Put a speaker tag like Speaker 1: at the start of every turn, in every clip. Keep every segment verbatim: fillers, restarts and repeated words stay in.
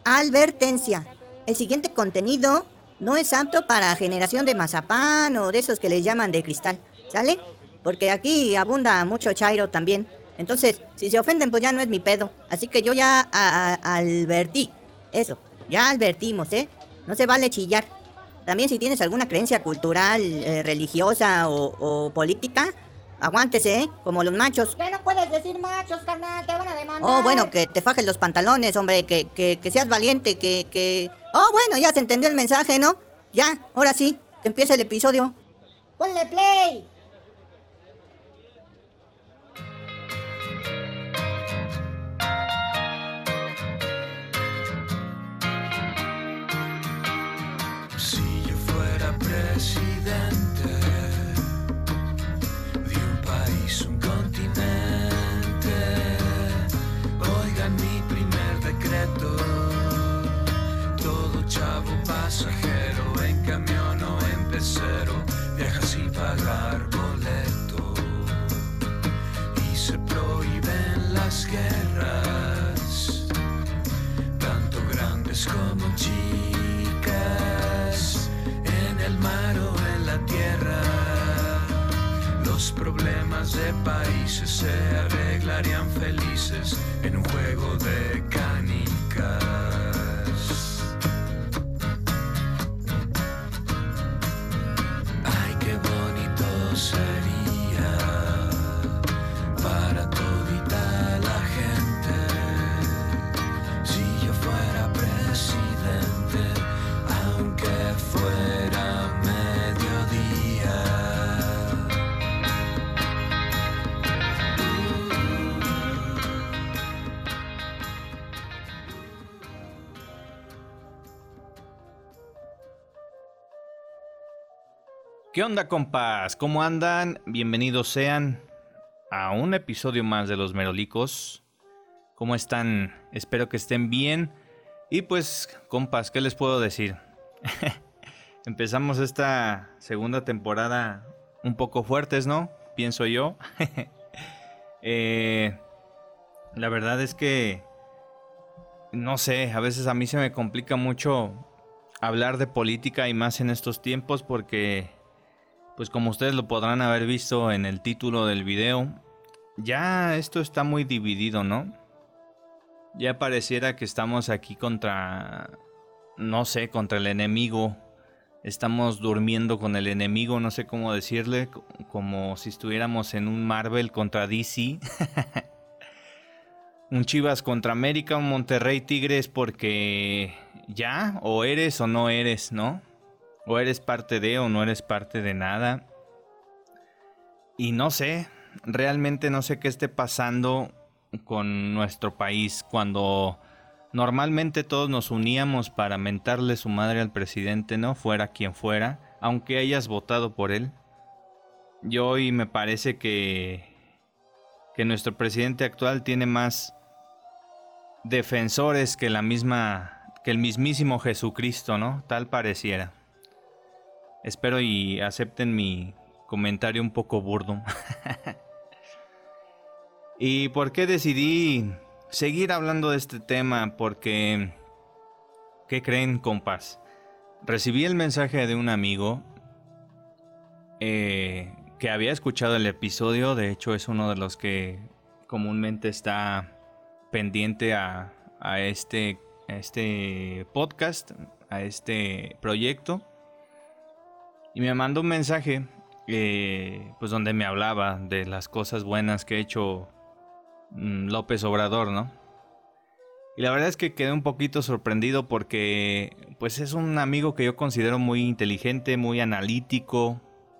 Speaker 1: Advertencia. El siguiente contenido no es apto para generación de mazapán o de esos que les llaman de cristal, ¿sale? Porque aquí abunda mucho chairo también. Entonces, si se ofenden, pues ya no es mi pedo. Así que yo ya a- a- advertí. Eso, ya advertimos, ¿eh? No se vale chillar. También si tienes alguna creencia cultural, eh, religiosa o, o política, aguántese, ¿eh? Como los machos.
Speaker 2: Ya no puedes decir machos, carnal, te van a demandar.
Speaker 1: Oh, bueno, que te fajes los pantalones, hombre, que, que, que seas valiente, que, que... Oh, bueno, ya se entendió el mensaje, ¿no? Ya, ahora sí, que empiece el episodio.
Speaker 2: Ponle play.
Speaker 3: Si yo fuera presidente de un país, un continente, oigan mi primer decreto: todo chavo pasajero en camión o en pecero viaja sin pagar boleto, y se prohíben las guerras, tanto grandes como chicas, en el mar o en la tierra. Los problemas de países se arreglarían felices en un juego de canicas. Ay, qué bonito sería para todita la gente si yo fuera presidente, aunque fuera mediodía.
Speaker 4: ¿Qué onda, compas? ¿Cómo andan? Bienvenidos sean a un episodio más de Los Merolicos. ¿Cómo están? Espero que estén bien. Y pues, compas, ¿qué les puedo decir? Empezamos esta segunda temporada un poco fuertes, ¿no? Pienso yo. eh, la verdad es que, no sé, a veces a mí se me complica mucho hablar de política y más en estos tiempos porque, pues como ustedes lo podrán haber visto en el título del video, ya esto está muy dividido, ¿no? Ya pareciera que estamos aquí contra, no sé, contra el enemigo. Estamos durmiendo con el enemigo, no sé cómo decirle, como si estuviéramos en un Marvel contra D C. Un Chivas contra América, un Monterrey Tigres, porque ya, o eres o no eres, ¿no? O eres parte de o no eres parte de nada. Y no sé, realmente no sé qué esté pasando con nuestro país cuando normalmente todos nos uníamos para mentarle su madre al presidente, ¿no? Fuera quien fuera, aunque hayas votado por él. Y hoy me parece que, que nuestro presidente actual tiene más defensores que la misma, que el mismísimo Jesucristo, ¿no? Tal pareciera. Espero y acepten mi comentario un poco burdo. ¿Y por qué decidí seguir hablando de este tema? Porque, ¿qué creen, compas? Recibí el mensaje de un amigo eh, que había escuchado el episodio. De hecho, es uno de los que comúnmente está pendiente a, a, este, a este podcast, a este proyecto. Y me mandó un mensaje eh, pues donde me hablaba de las cosas buenas que ha hecho mm, López Obrador, ¿no? Y la verdad es que quedé un poquito sorprendido porque pues es un amigo que yo considero muy inteligente, muy analítico.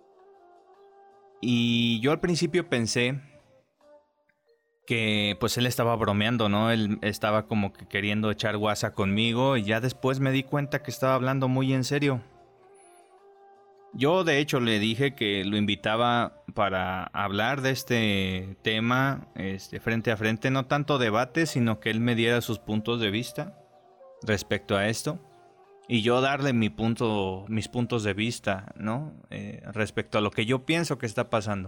Speaker 4: Y yo al principio pensé que pues él estaba bromeando, ¿no? Él estaba como que queriendo echar guasa conmigo y ya después me di cuenta que estaba hablando muy en serio. Yo de hecho le dije que lo invitaba para hablar de este tema este, frente a frente, no tanto debate, sino que él me diera sus puntos de vista respecto a esto y yo darle mi punto, mis puntos de vista, ¿no? Eh, respecto a lo que yo pienso que está pasando.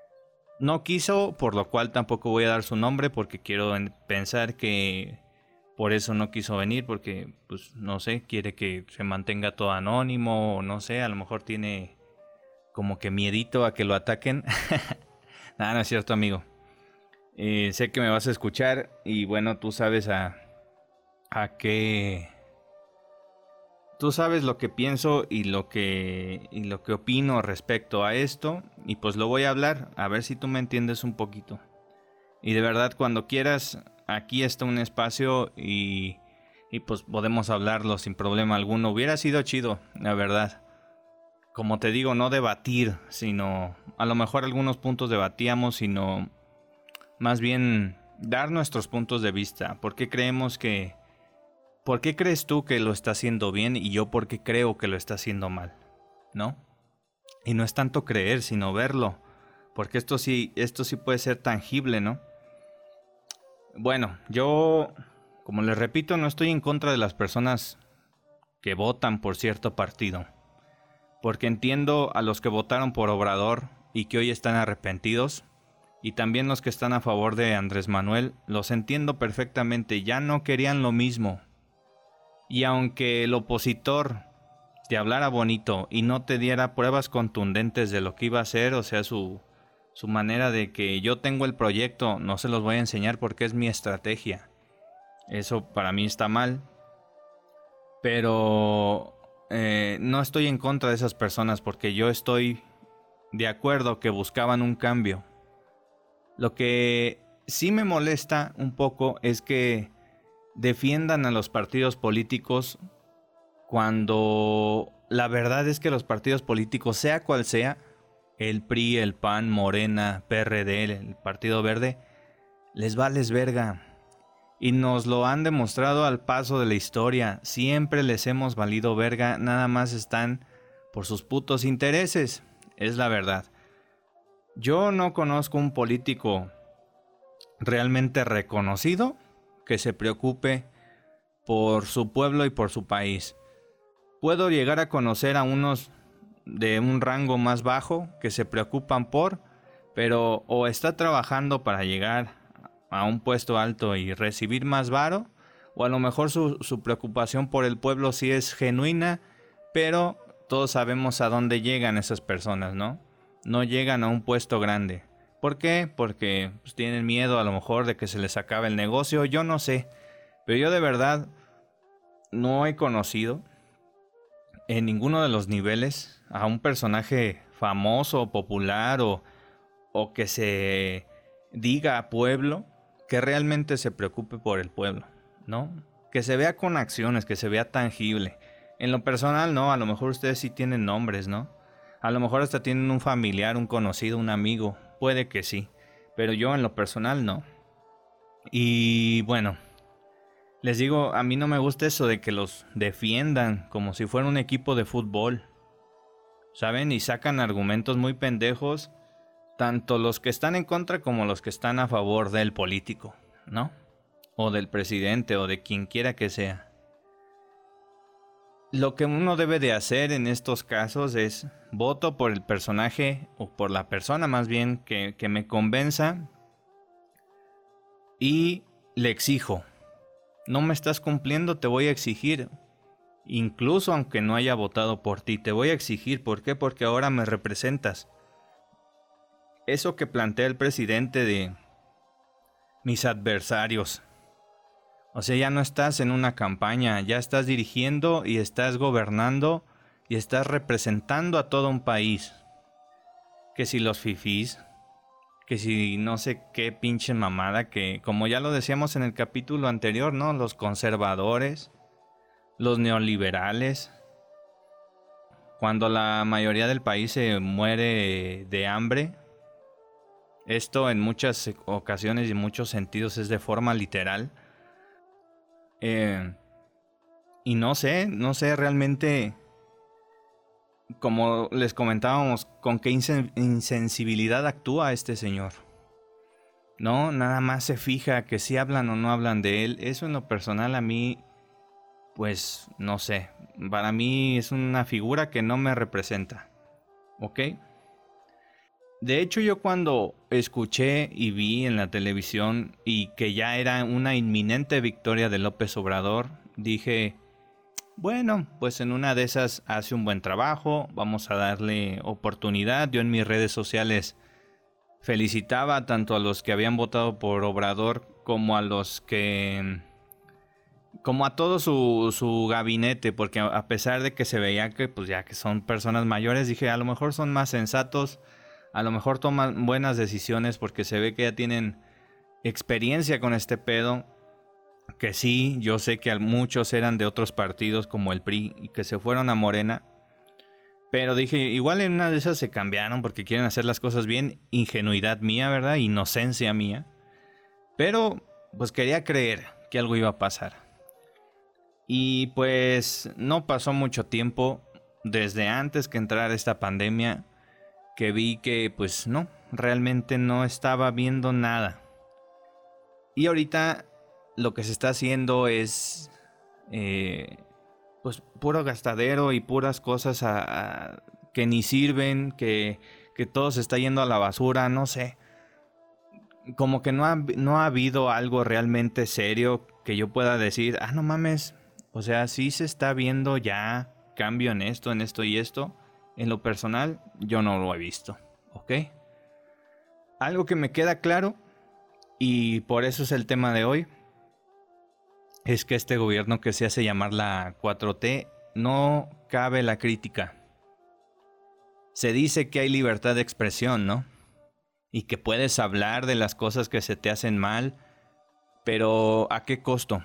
Speaker 4: No quiso, por lo cual tampoco voy a dar su nombre porque quiero pensar que por eso no quiso venir, porque, pues, no sé, quiere que se mantenga todo anónimo, o no sé, a lo mejor tiene como que miedito a que lo ataquen. Nada, no es cierto, amigo. Eh, sé que me vas a escuchar y bueno, tú sabes a, a qué... Tú sabes lo que pienso y lo que, y lo que opino respecto a esto, y pues lo voy a hablar, a ver si tú me entiendes un poquito. Y de verdad, cuando quieras, aquí está un espacio y, y pues podemos hablarlo sin problema alguno. Hubiera sido chido, la verdad. Como te digo, no debatir, sino a lo mejor algunos puntos debatíamos, sino más bien dar nuestros puntos de vista. ¿Por qué creemos que... ¿Por qué crees tú que lo está haciendo bien y yo por qué creo que lo está haciendo mal? ¿No? Y no es tanto creer, sino verlo. Porque esto sí, esto sí puede ser tangible, ¿no? Bueno, yo, como les repito, no estoy en contra de las personas que votan por cierto partido. Porque entiendo a los que votaron por Obrador y que hoy están arrepentidos. Y también los que están a favor de Andrés Manuel, los entiendo perfectamente, ya no querían lo mismo. Y aunque el opositor te hablara bonito y no te diera pruebas contundentes de lo que iba a hacer, o sea, su... Su manera de que yo tengo el proyecto, no se los voy a enseñar porque es mi estrategia. Eso para mí está mal. Pero eh, no estoy en contra de esas personas porque yo estoy de acuerdo que buscaban un cambio. Lo que sí me molesta un poco es que defiendan a los partidos políticos cuando la verdad es que los partidos políticos, sea cual sea, el P R I, el P A N, Morena, P R D, el Partido Verde, les vales verga. Y nos lo han demostrado al paso de la historia. Siempre les hemos valido verga, nada más están por sus putos intereses. Es la verdad. Yo no conozco un político realmente reconocido que se preocupe por su pueblo y por su país. Puedo llegar a conocer a unos de un rango más bajo que se preocupan por, pero o está trabajando para llegar a un puesto alto y recibir más varo, o a lo mejor su, su preocupación por el pueblo sí es genuina, pero todos sabemos a dónde llegan esas personas, ¿no? No llegan a un puesto grande. ¿Por qué? Porque pues, tienen miedo a lo mejor de que se les acabe el negocio, yo no sé, pero yo de verdad no he conocido en ninguno de los niveles a un personaje famoso, popular o, o que se diga pueblo, que realmente se preocupe por el pueblo, ¿no? Que se vea con acciones, que se vea tangible. En lo personal, no, a lo mejor ustedes sí tienen nombres, ¿no? A lo mejor hasta tienen un familiar, un conocido, un amigo, puede que sí, pero yo en lo personal no. Y bueno, les digo, a mí no me gusta eso de que los defiendan como si fuera un equipo de fútbol, ¿saben? Y sacan argumentos muy pendejos, tanto los que están en contra como los que están a favor del político, ¿no? O del presidente o de quien quiera que sea. Lo que uno debe de hacer en estos casos es voto por el personaje o por la persona más bien que, que me convenza y le exijo. No me estás cumpliendo, te voy a exigir. Incluso aunque no haya votado por ti, te voy a exigir. ¿Por qué? Porque ahora me representas. Eso que plantea el presidente de mis adversarios. O sea, ya no estás en una campaña, ya estás dirigiendo y estás gobernando y estás representando a todo un país. Que si los fifís, que si no sé qué pinche mamada, que como ya lo decíamos en el capítulo anterior, ¿no? Los conservadores, los neoliberales. Cuando la mayoría del país se muere de hambre, esto en muchas ocasiones y en muchos sentidos es de forma literal. Eh, y no sé, no sé realmente, como les comentábamos, con qué insen- insensibilidad actúa este señor. No, nada más se fija que si hablan o no hablan de él. Eso en lo personal a mí, pues no sé, para mí es una figura que no me representa. ¿Ok? De hecho, yo cuando escuché y vi en la televisión y que ya era una inminente victoria de López Obrador, dije, bueno, pues en una de esas hace un buen trabajo, vamos a darle oportunidad. Yo en mis redes sociales felicitaba tanto a los que habían votado por Obrador como a los que... como a todo su, su gabinete, porque a pesar de que se veía que pues ya que son personas mayores, dije, a lo mejor son más sensatos, a lo mejor toman buenas decisiones porque se ve que ya tienen experiencia con este pedo, que sí, yo sé que muchos eran de otros partidos como el P R I y que se fueron a Morena, pero dije, igual en una de esas se cambiaron porque quieren hacer las cosas bien, ingenuidad mía, ¿verdad? Inocencia mía, pero pues quería creer que algo iba a pasar. Y pues no pasó mucho tiempo desde antes que entrara esta pandemia que vi que pues no, realmente no estaba viendo nada. Y ahorita lo que se está haciendo es eh, pues puro gastadero y puras cosas a, a, que ni sirven, que, que todo se está yendo a la basura, no sé. Como que no ha, no ha habido algo realmente serio que yo pueda decir, ah, no mames, o sea, sí se está viendo ya cambio en esto, en esto y esto. En lo personal, yo no lo he visto, ¿ok? Algo que me queda claro, y por eso es el tema de hoy, es que este gobierno que se hace llamar la cuatro T, no cabe la crítica. Se dice que hay libertad de expresión, ¿no? Y que puedes hablar de las cosas que se te hacen mal, pero ¿a qué costo?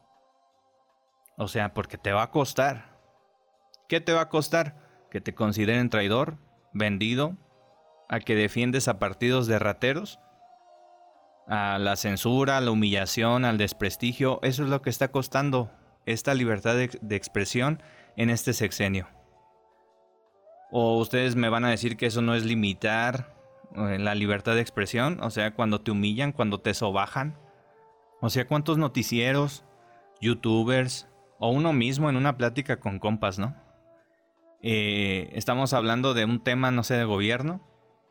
Speaker 4: O sea, porque te va a costar. ¿Qué te va a costar? Que te consideren traidor, vendido, a que defiendes a partidos de rateros, a la censura, a la humillación, al desprestigio. Eso es lo que está costando esta libertad de, de expresión en este sexenio. O ustedes me van a decir que eso no es limitar eh, la libertad de expresión, o sea, cuando te humillan, cuando te sobajan. O sea, ¿cuántos noticieros, youtubers o uno mismo en una plática con compas, ¿no? Eh, estamos hablando de un tema, no sé, de gobierno,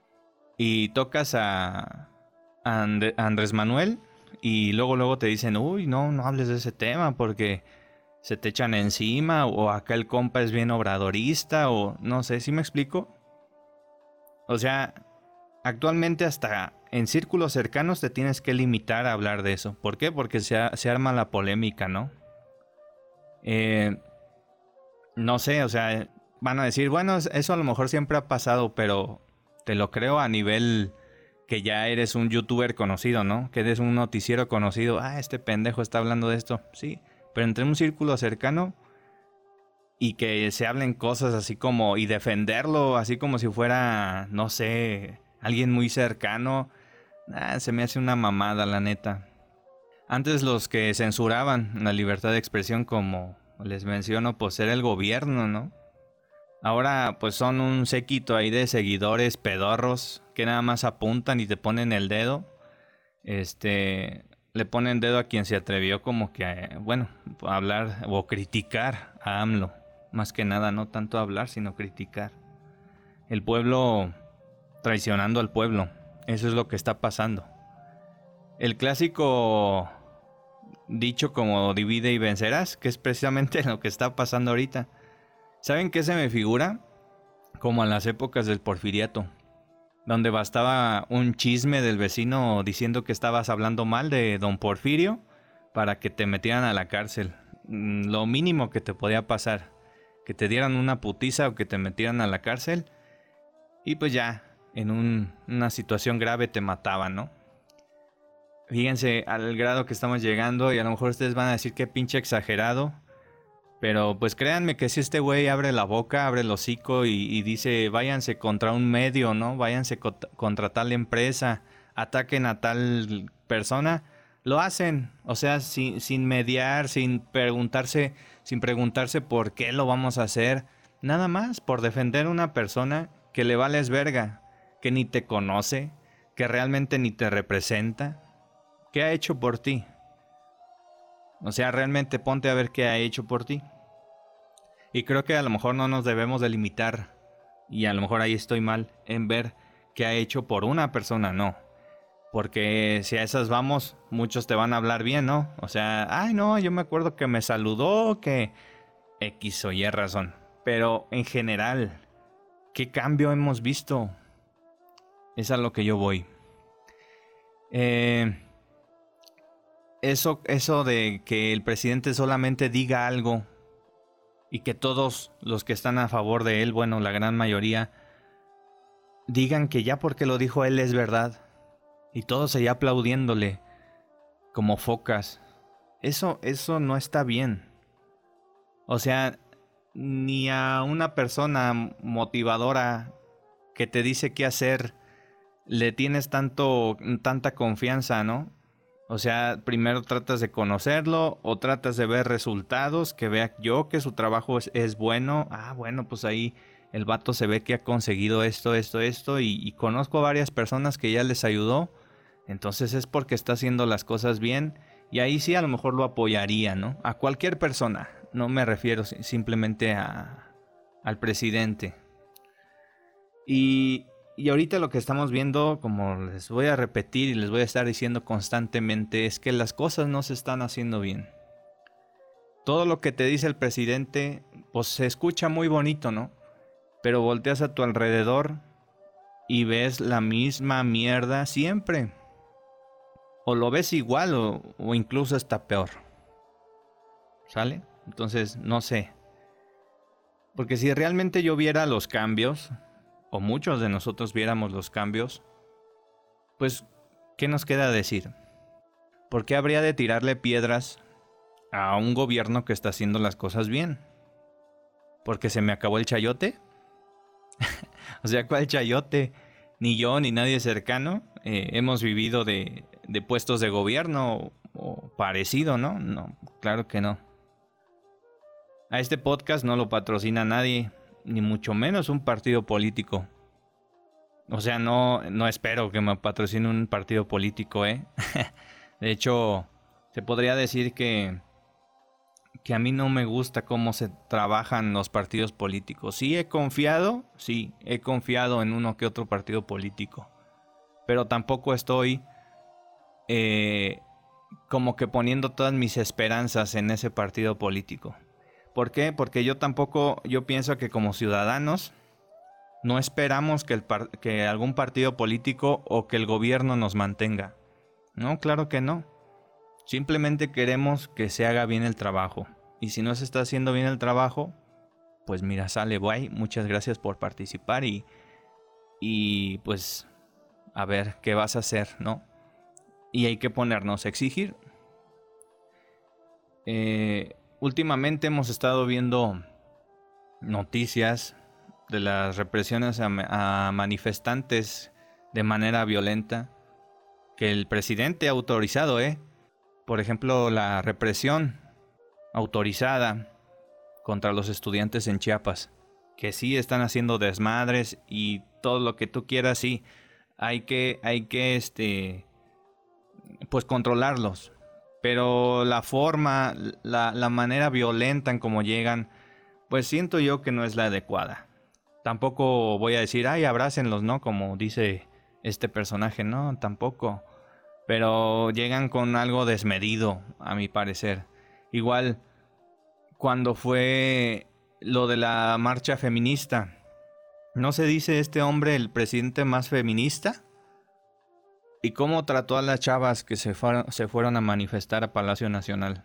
Speaker 4: y tocas a, a And- a Andrés Manuel y luego luego te dicen, uy, no, no hables de ese tema porque se te echan encima, o acá el compa es bien obradorista, o no sé, ¿sí me explico? O sea, actualmente hasta en círculos cercanos te tienes que limitar a hablar de eso. ¿Por qué? Porque se, a- se arma la polémica, ¿no? Eh, no sé, o sea, van a decir, bueno, eso a lo mejor siempre ha pasado, pero te lo creo a nivel que ya eres un youtuber conocido, ¿no? Que eres un noticiero conocido. Ah, este pendejo está hablando de esto. Sí, pero entre un círculo cercano y que se hablen cosas así como, y defenderlo así como si fuera, no sé, alguien muy cercano, ah, se me hace una mamada, la neta. Antes los que censuraban la libertad de expresión, como les menciono, pues era el gobierno, ¿no? Ahora pues son un séquito ahí de seguidores pedorros que nada más apuntan y te ponen el dedo. Este, le ponen dedo a quien se atrevió como que, a, bueno, a hablar o criticar a AMLO. Más que nada, no tanto hablar, sino criticar. El pueblo traicionando al pueblo. Eso es lo que está pasando. El clásico dicho como divide y vencerás, que es precisamente lo que está pasando ahorita. ¿Saben qué se me figura? Como en las épocas del Porfiriato, donde bastaba un chisme del vecino diciendo que estabas hablando mal de don Porfirio para que te metieran a la cárcel. Lo mínimo que te podía pasar, que te dieran una putiza o que te metieran a la cárcel, y pues ya, en un, una situación grave te mataban, ¿no? Fíjense al grado que estamos llegando, y a lo mejor ustedes van a decir que pinche exagerado. Pero pues créanme que si este güey abre la boca, abre el hocico y, y dice, váyanse contra un medio, ¿no? Váyanse co- contra tal empresa, ataquen a tal persona, lo hacen. O sea, sin, sin mediar, sin preguntarse, sin preguntarse por qué lo vamos a hacer. Nada más por defender a una persona que le vales verga, que ni te conoce, que realmente ni te representa. ¿Qué ha hecho por ti? O sea, realmente ponte a ver qué ha hecho por ti. Y creo que a lo mejor no nos debemos de limitar, y a lo mejor ahí estoy mal, en ver que ha hecho por una persona, no. Porque si a esas vamos, muchos te van a hablar bien, ¿no? O sea, ay no, yo me acuerdo que me saludó, que X o Y razón. Pero en general, ¿qué cambio hemos visto? Es a lo que yo voy. Eh, eso, eso de que el presidente solamente diga algo y que todos los que están a favor de él, bueno, la gran mayoría, digan que ya porque lo dijo él es verdad. Y todos allá aplaudiéndole como focas. Eso, eso no está bien. O sea, ni a una persona motivadora que te dice qué hacer le tienes tanto, tanta confianza, ¿no? O sea, primero tratas de conocerlo o tratas de ver resultados, que vea yo que su trabajo es, es bueno. Ah, bueno, pues ahí el vato se ve que ha conseguido esto, esto, esto y, y conozco a varias personas que ya les ayudó. Entonces es porque está haciendo las cosas bien y ahí sí a lo mejor lo apoyaría, ¿no? A cualquier persona, no me refiero simplemente a, al presidente. Y, y ahorita lo que estamos viendo, como les voy a repetir y les voy a estar diciendo constantemente, es que las cosas no se están haciendo bien. Todo lo que te dice el presidente, pues se escucha muy bonito, ¿no? Pero volteas a tu alrededor y ves la misma mierda siempre. O lo ves igual o, o incluso está peor. ¿Sale? Entonces, no sé. Porque si realmente yo viera los cambios, o muchos de nosotros viéramos los cambios, pues, ¿qué nos queda decir? ¿Por qué habría de tirarle piedras a un gobierno que está haciendo las cosas bien? ¿Porque se me acabó el chayote? O sea, ¿cuál chayote? Ni yo ni nadie cercano eh, hemos vivido de, de puestos de gobierno o, o parecido, ¿no? No, claro que no. A este podcast no lo patrocina nadie, ni mucho menos un partido político. O sea, no, no espero que me patrocine un partido político, ¿eh? De hecho, se podría decir que, que a mí no me gusta cómo se trabajan los partidos políticos. Sí he confiado, sí, he confiado en uno que otro partido político. Pero tampoco estoy eh, como que poniendo todas mis esperanzas en ese partido político. ¿Por qué? Porque yo tampoco, yo pienso que como ciudadanos no esperamos que, el par- que algún partido político o que el gobierno nos mantenga. No, claro que no. Simplemente queremos que se haga bien el trabajo. Y si no se está haciendo bien el trabajo, pues mira, sale, bye. Muchas gracias por participar y, y pues a ver qué vas a hacer, ¿no? Y hay que ponernos a exigir. Eh... Últimamente hemos estado viendo noticias de las represiones a, a manifestantes de manera violenta que el presidente ha autorizado, ¿eh? Por ejemplo, la represión autorizada contra los estudiantes en Chiapas, que sí están haciendo desmadres y todo lo que tú quieras, sí, hay que, hay que, este, pues controlarlos. Pero la forma, la, la manera violenta en cómo llegan, pues siento yo que no es la adecuada. Tampoco voy a decir, ay, abrácenlos, ¿no? Como dice este personaje, no, tampoco. Pero llegan con algo desmedido, a mi parecer. Igual, cuando fue lo de la marcha feminista, ¿no se dice este hombre el presidente más feminista? ¿Y cómo trató a las chavas que se fueron, se fueron a manifestar a Palacio Nacional?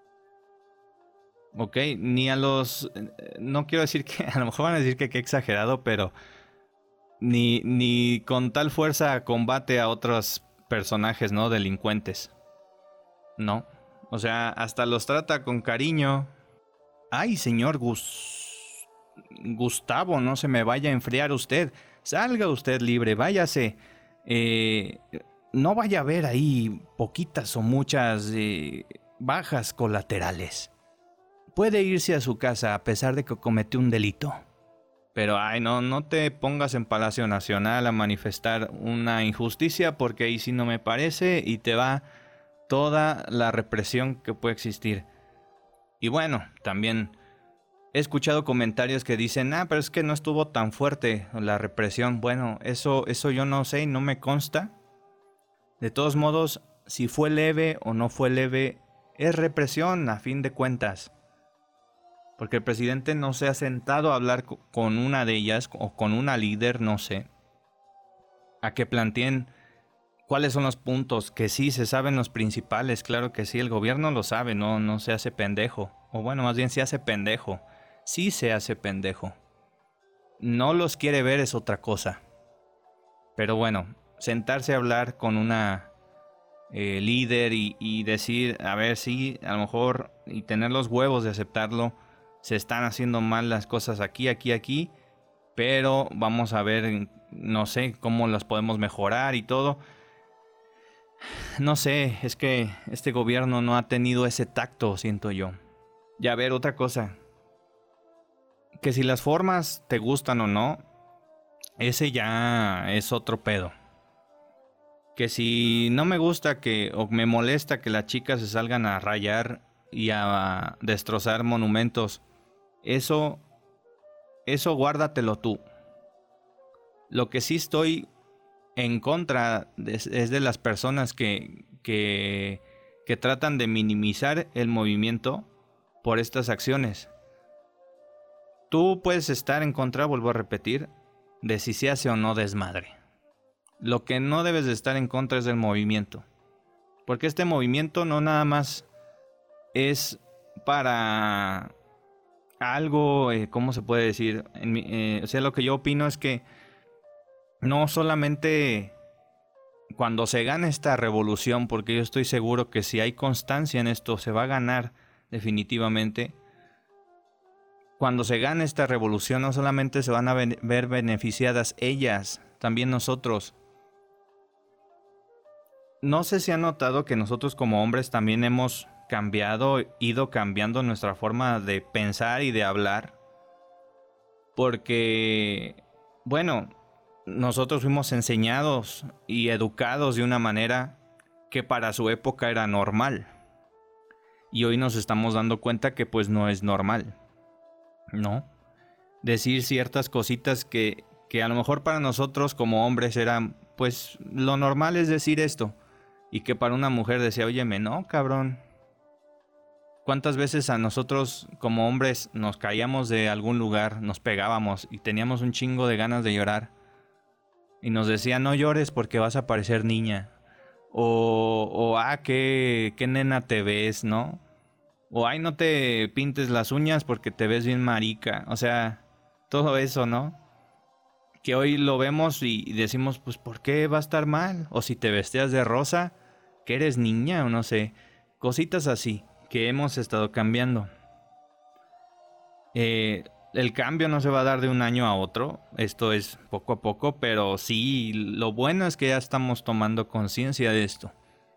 Speaker 4: Ok, ni a los... No quiero decir que... A lo mejor van a decir que qué exagerado, pero... Ni, ni con tal fuerza combate a otros personajes, ¿no? Delincuentes. No. O sea, hasta los trata con cariño. Ay, señor Gus... Gustavo, no se me vaya a enfriar usted. Salga usted libre, váyase. Eh, no vaya a haber ahí poquitas o muchas eh, bajas colaterales. Puede irse a su casa a pesar de que cometió un delito. Pero ay, no, no te pongas en Palacio Nacional a manifestar una injusticia porque ahí sí no me parece y te va toda la represión que puede existir. Y bueno, también he escuchado comentarios que dicen, ah, pero es que no estuvo tan fuerte la represión. Bueno, eso, eso yo no sé y no me consta. De todos modos, si fue leve o no fue leve, es represión a fin de cuentas. Porque el presidente no se ha sentado a hablar con una de ellas o con una líder, no sé. A que planteen cuáles son los puntos, que sí se saben los principales, claro que sí, el gobierno lo sabe, no, no se hace pendejo. O bueno, más bien se hace pendejo. Sí se hace pendejo. No los quiere ver es otra cosa. Pero bueno, sentarse a hablar con una eh, líder y, y decir, a ver, sí, a lo mejor, y tener los huevos de aceptarlo, se están haciendo mal las cosas aquí, aquí, aquí, pero vamos a ver, no sé, cómo las podemos mejorar y todo. No sé, es que este gobierno no ha tenido ese tacto, siento yo. Y a ver, otra cosa. Que si las formas te gustan o no, ese ya es otro pedo. Que si no me gusta que, o me molesta que las chicas se salgan a rayar y a destrozar monumentos, eso, eso guárdatelo tú. Lo que sí estoy en contra es, es de las personas que, que, que tratan de minimizar el movimiento por estas acciones. Tú puedes estar en contra, vuelvo a repetir, de si se hace o no desmadre. Lo que no debes de estar en contra es del movimiento. Porque este movimiento no nada más es para algo, eh, ¿cómo se puede decir? En mi, eh, o sea, lo que yo opino es que no solamente cuando se gane esta revolución, porque yo estoy seguro que si hay constancia en esto se va a ganar definitivamente. Cuando se gane esta revolución no solamente se van a ver beneficiadas ellas, también nosotros. No sé si han notado que nosotros como hombres también hemos cambiado, ido cambiando nuestra forma de pensar y de hablar. Porque, bueno, nosotros fuimos enseñados y educados de una manera que para su época era normal. Y hoy nos estamos dando cuenta que pues no es normal. ¿No? Decir ciertas cositas que, que a lo mejor para nosotros como hombres eran, pues lo normal es decir esto. Y que para una mujer decía, óyeme, no, cabrón. ¿Cuántas veces a nosotros como hombres nos caíamos de algún lugar, nos pegábamos y teníamos un chingo de ganas de llorar? Y nos decían, no llores porque vas a parecer niña. O, o ah, qué, qué nena te ves, ¿no? O ay, no te pintes las uñas porque te ves bien marica. O sea, todo eso, ¿no? Que hoy lo vemos y decimos, pues, ¿por qué va a estar mal? O si te vestías de rosa, que eres niña o no sé. Cositas así que hemos estado cambiando. Eh, el cambio no se va a dar de un año a otro. Esto es poco a poco, pero sí, lo bueno es que ya estamos tomando conciencia de esto.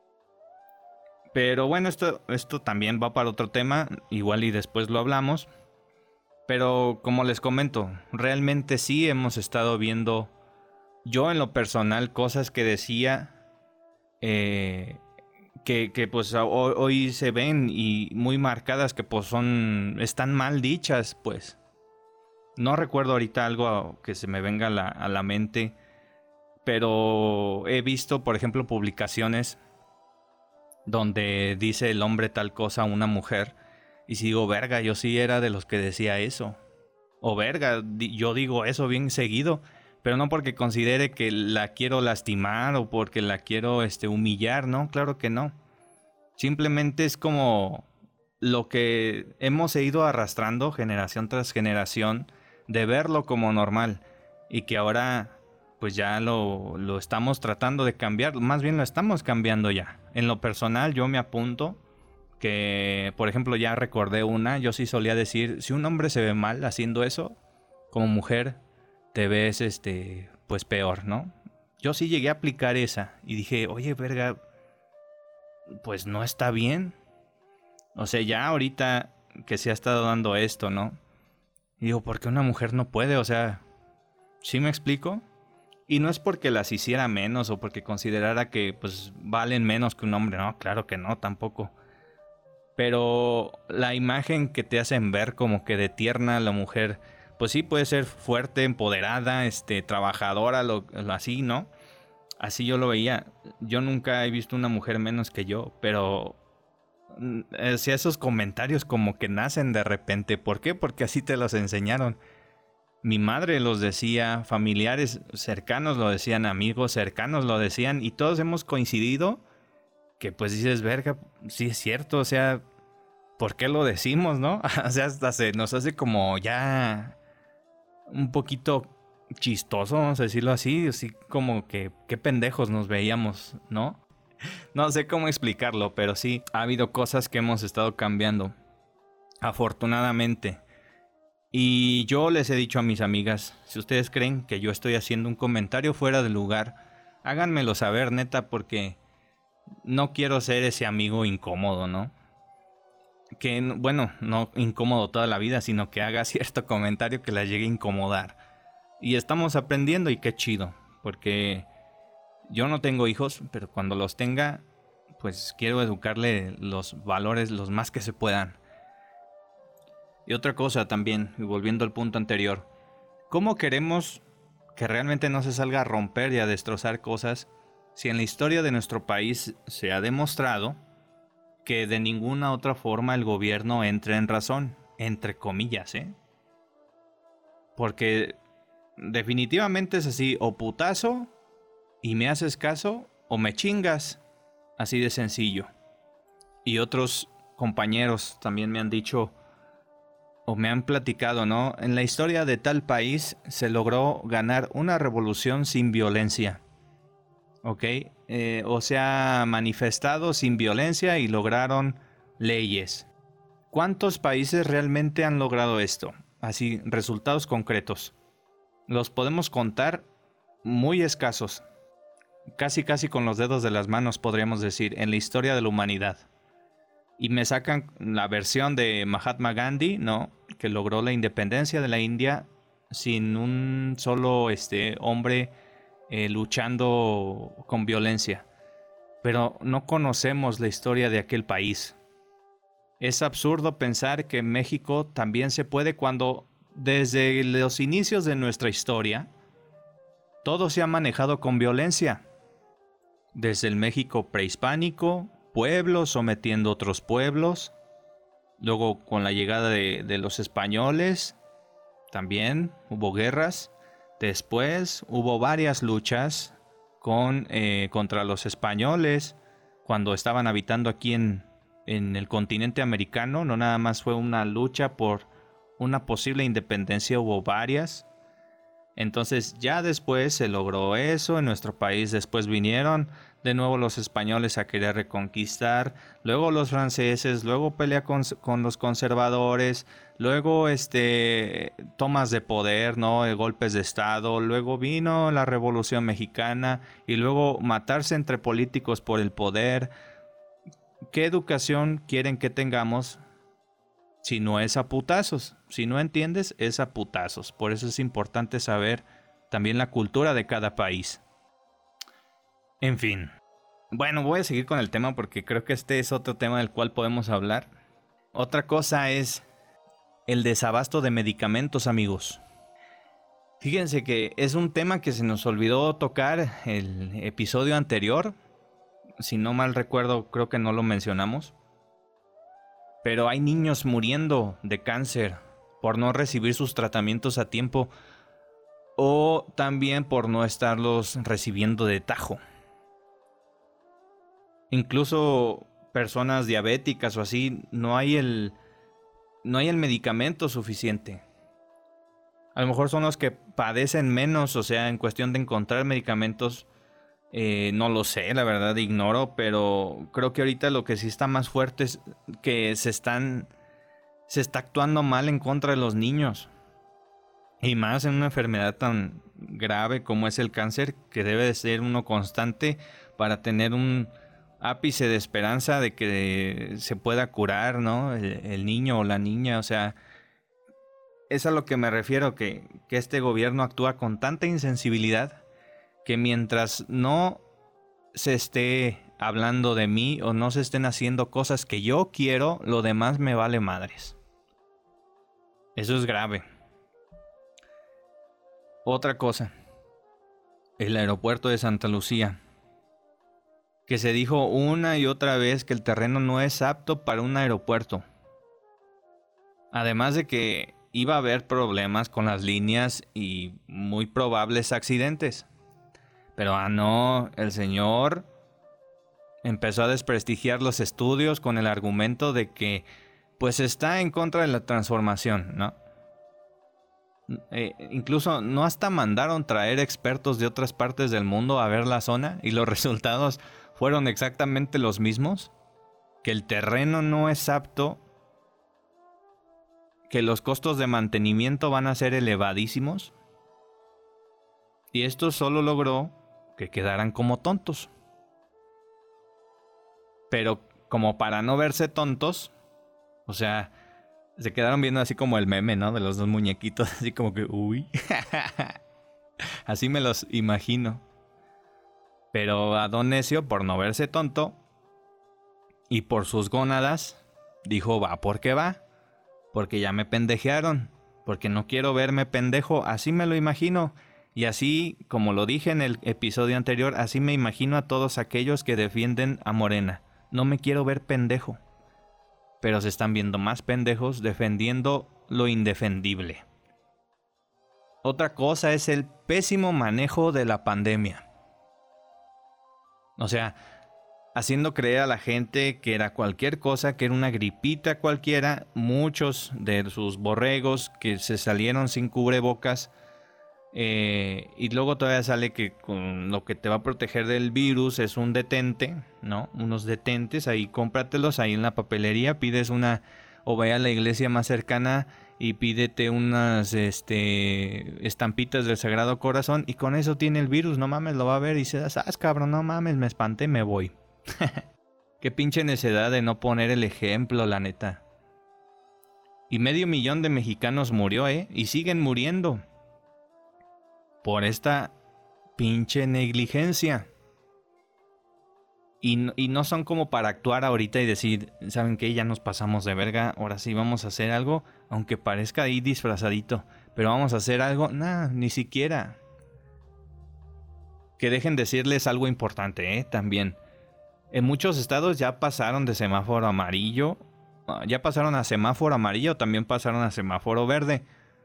Speaker 4: Pero bueno, esto, esto también va para otro tema, igual y después lo hablamos. Pero como les comento, realmente sí hemos estado viendo, yo en lo personal, cosas que decía eh, que, que pues hoy, hoy se ven y muy marcadas que pues son, están mal dichas, pues. No recuerdo ahorita algo que se me venga a la, a la mente, pero he visto, por ejemplo, publicaciones donde dice el hombre tal cosa a una mujer. Y si digo, verga, yo sí era de los que decía eso. O verga, yo digo eso bien seguido. Pero no porque considere que la quiero lastimar o porque la quiero este, humillar, ¿no? Claro que no. Simplemente es como lo que hemos ido arrastrando generación tras generación, de verlo como normal. Y que ahora pues ya lo, lo estamos tratando de cambiar. Más bien lo estamos cambiando ya. En lo personal yo me apunto que, por ejemplo, ya recordé una. Yo sí solía decir, si un hombre se ve mal haciendo eso, como mujer te ves este pues peor, ¿no? Yo sí llegué a aplicar esa y dije, oye, verga, pues no está bien. O sea, ya ahorita que se ha estado dando esto, ¿no? Y digo, ¿por qué una mujer no puede? O sea, ¿sí me explico? Y no es porque las hiciera menos o porque considerara que pues valen menos que un hombre. No, claro que no, tampoco. Pero la imagen que te hacen ver como que de tierna la mujer, pues sí puede ser fuerte, empoderada, este, trabajadora, lo, lo así, ¿no? Así yo lo veía. Yo nunca he visto una mujer menos que yo, pero eh, si esos comentarios como que nacen de repente. ¿Por qué? Porque así te los enseñaron. Mi madre los decía, familiares cercanos lo decían, amigos cercanos lo decían, y todos hemos coincidido que pues dices, verga, sí es cierto, o sea, ¿por qué lo decimos, no? O sea, hasta se nos hace como ya un poquito chistoso, vamos a decirlo así, así como que qué pendejos nos veíamos, ¿no? No sé cómo explicarlo, pero sí, ha habido cosas que hemos estado cambiando, afortunadamente. Y yo les he dicho a mis amigas, si ustedes creen que yo estoy haciendo un comentario fuera de lugar, háganmelo saber, neta, porque no quiero ser ese amigo incómodo, ¿no? Que, bueno, no incómodo toda la vida, sino que haga cierto comentario que la llegue a incomodar. Y estamos aprendiendo y qué chido, porque yo no tengo hijos, pero cuando los tenga, pues quiero educarle los valores los más que se puedan. Y otra cosa también, y volviendo al punto anterior, ¿cómo queremos que realmente no se salga a romper y a destrozar cosas si en la historia de nuestro país se ha demostrado que de ninguna otra forma el gobierno entra en razón, entre comillas, ¿eh? Porque definitivamente es así, o putazo y me haces caso, o me chingas, así de sencillo. Y otros compañeros también me han dicho, o me han platicado, ¿no? En la historia de tal país se logró ganar una revolución sin violencia. ¿Ok? Eh, o se ha manifestado sin violencia y lograron leyes. ¿Cuántos países realmente han logrado esto? Así, resultados concretos. Los podemos contar muy escasos. Casi casi con los dedos de las manos podríamos decir, en la historia de la humanidad. Y me sacan la versión de Mahatma Gandhi, ¿no? Que logró la independencia de la India sin un solo este, hombre eh, luchando con violencia. Pero no conocemos la historia de aquel país. Es absurdo pensar que en México también se puede cuando desde los inicios de nuestra historia todo se ha manejado con violencia. Desde el México prehispánico, pueblos sometiendo otros pueblos. Luego con la llegada de, de los españoles también hubo guerras. Después hubo varias luchas con, eh, contra los españoles cuando estaban habitando aquí en, en el continente americano. No nada más fue una lucha por una posible independencia, hubo varias. Entonces ya después se logró eso en nuestro país. Después vinieron de nuevo los españoles a querer reconquistar, luego los franceses, luego pelea con, con los conservadores, luego este tomas de poder, ¿no? Golpes de estado, luego vino la Revolución Mexicana y luego matarse entre políticos por el poder. ¿Qué educación quieren que tengamos si no es a putazos? Si no entiendes, es a putazos. Por eso es importante saber también la cultura de cada país. En fin. Bueno, voy a seguir con el tema porque creo que este es otro tema del cual podemos hablar. Otra cosa es el desabasto de medicamentos, amigos. Fíjense que es un tema que se nos olvidó tocar el episodio anterior. Si no mal recuerdo, creo que no lo mencionamos. Pero hay niños muriendo de cáncer por no recibir sus tratamientos a tiempo o también por no estarlos recibiendo de tajo. Incluso personas diabéticas o así, no hay el, no hay el medicamento suficiente. A lo mejor son los que padecen menos, o sea, en cuestión de encontrar medicamentos, eh, no lo sé, la verdad ignoro, pero creo que ahorita lo que sí está más fuerte es que se están, se está actuando mal en contra de los niños. Y más en una enfermedad tan grave como es el cáncer, que debe de ser uno constante para tener un ápice de esperanza de que se pueda curar, ¿no? El, el niño o la niña, o sea, es a lo que me refiero, que, que este gobierno actúa con tanta insensibilidad que mientras no se esté hablando de mí o no se estén haciendo cosas que yo quiero, lo demás me vale madres. Eso es grave. Otra cosa, el aeropuerto de Santa Lucía, que se dijo una y otra vez que el terreno no es apto para un aeropuerto. Además de que iba a haber problemas con las líneas y muy probables accidentes. Pero ah no, el señor empezó a desprestigiar los estudios con el argumento de que pues está en contra de la transformación, ¿no? Eh, incluso no hasta mandaron traer expertos de otras partes del mundo a ver la zona y los resultados fueron exactamente los mismos, que el terreno no es apto, que los costos de mantenimiento van a ser elevadísimos, y esto solo logró que quedaran como tontos. Pero como para no verse tontos, o sea, se quedaron viendo así como el meme, ¿no? De los dos muñequitos, así como que, uy. Así me los imagino. Pero a Don Necio, por no verse tonto, y por sus gónadas, dijo, va porque va. Porque ya me pendejearon. Porque no quiero verme pendejo, así me lo imagino. Y así, como lo dije en el episodio anterior, así me imagino a todos aquellos que defienden a Morena. No me quiero ver pendejo. Pero se están viendo más pendejos defendiendo lo indefendible. Otra cosa es el pésimo manejo de la pandemia. O sea, haciendo creer a la gente que era cualquier cosa, que era una gripita cualquiera. Muchos de sus borregos que se salieron sin cubrebocas. Eh, y luego todavía sale que con lo que te va a proteger del virus es un detente, ¿no? Unos detentes, ahí cómpratelos ahí en la papelería, pides una, o ve a la iglesia más cercana y pídete unas este, estampitas del Sagrado Corazón y con eso tiene el virus, no mames, lo va a ver y se da, ah, cabrón, no mames, me espanté, me voy. Qué pinche necedad de no poner el ejemplo, la neta. Y medio millón de mexicanos murió, ¿eh? Y siguen muriendo. Por esta pinche negligencia. Y, y no son como para actuar ahorita y decir, ¿saben qué? Ya nos pasamos de verga, ahora sí vamos a hacer algo, aunque parezca ahí disfrazadito. Pero vamos a hacer algo, nah, ni siquiera. Que dejen decirles algo importante, ¿eh? También. En muchos estados ya pasaron de semáforo amarillo, ya pasaron a semáforo amarillo, también pasaron a semáforo verde.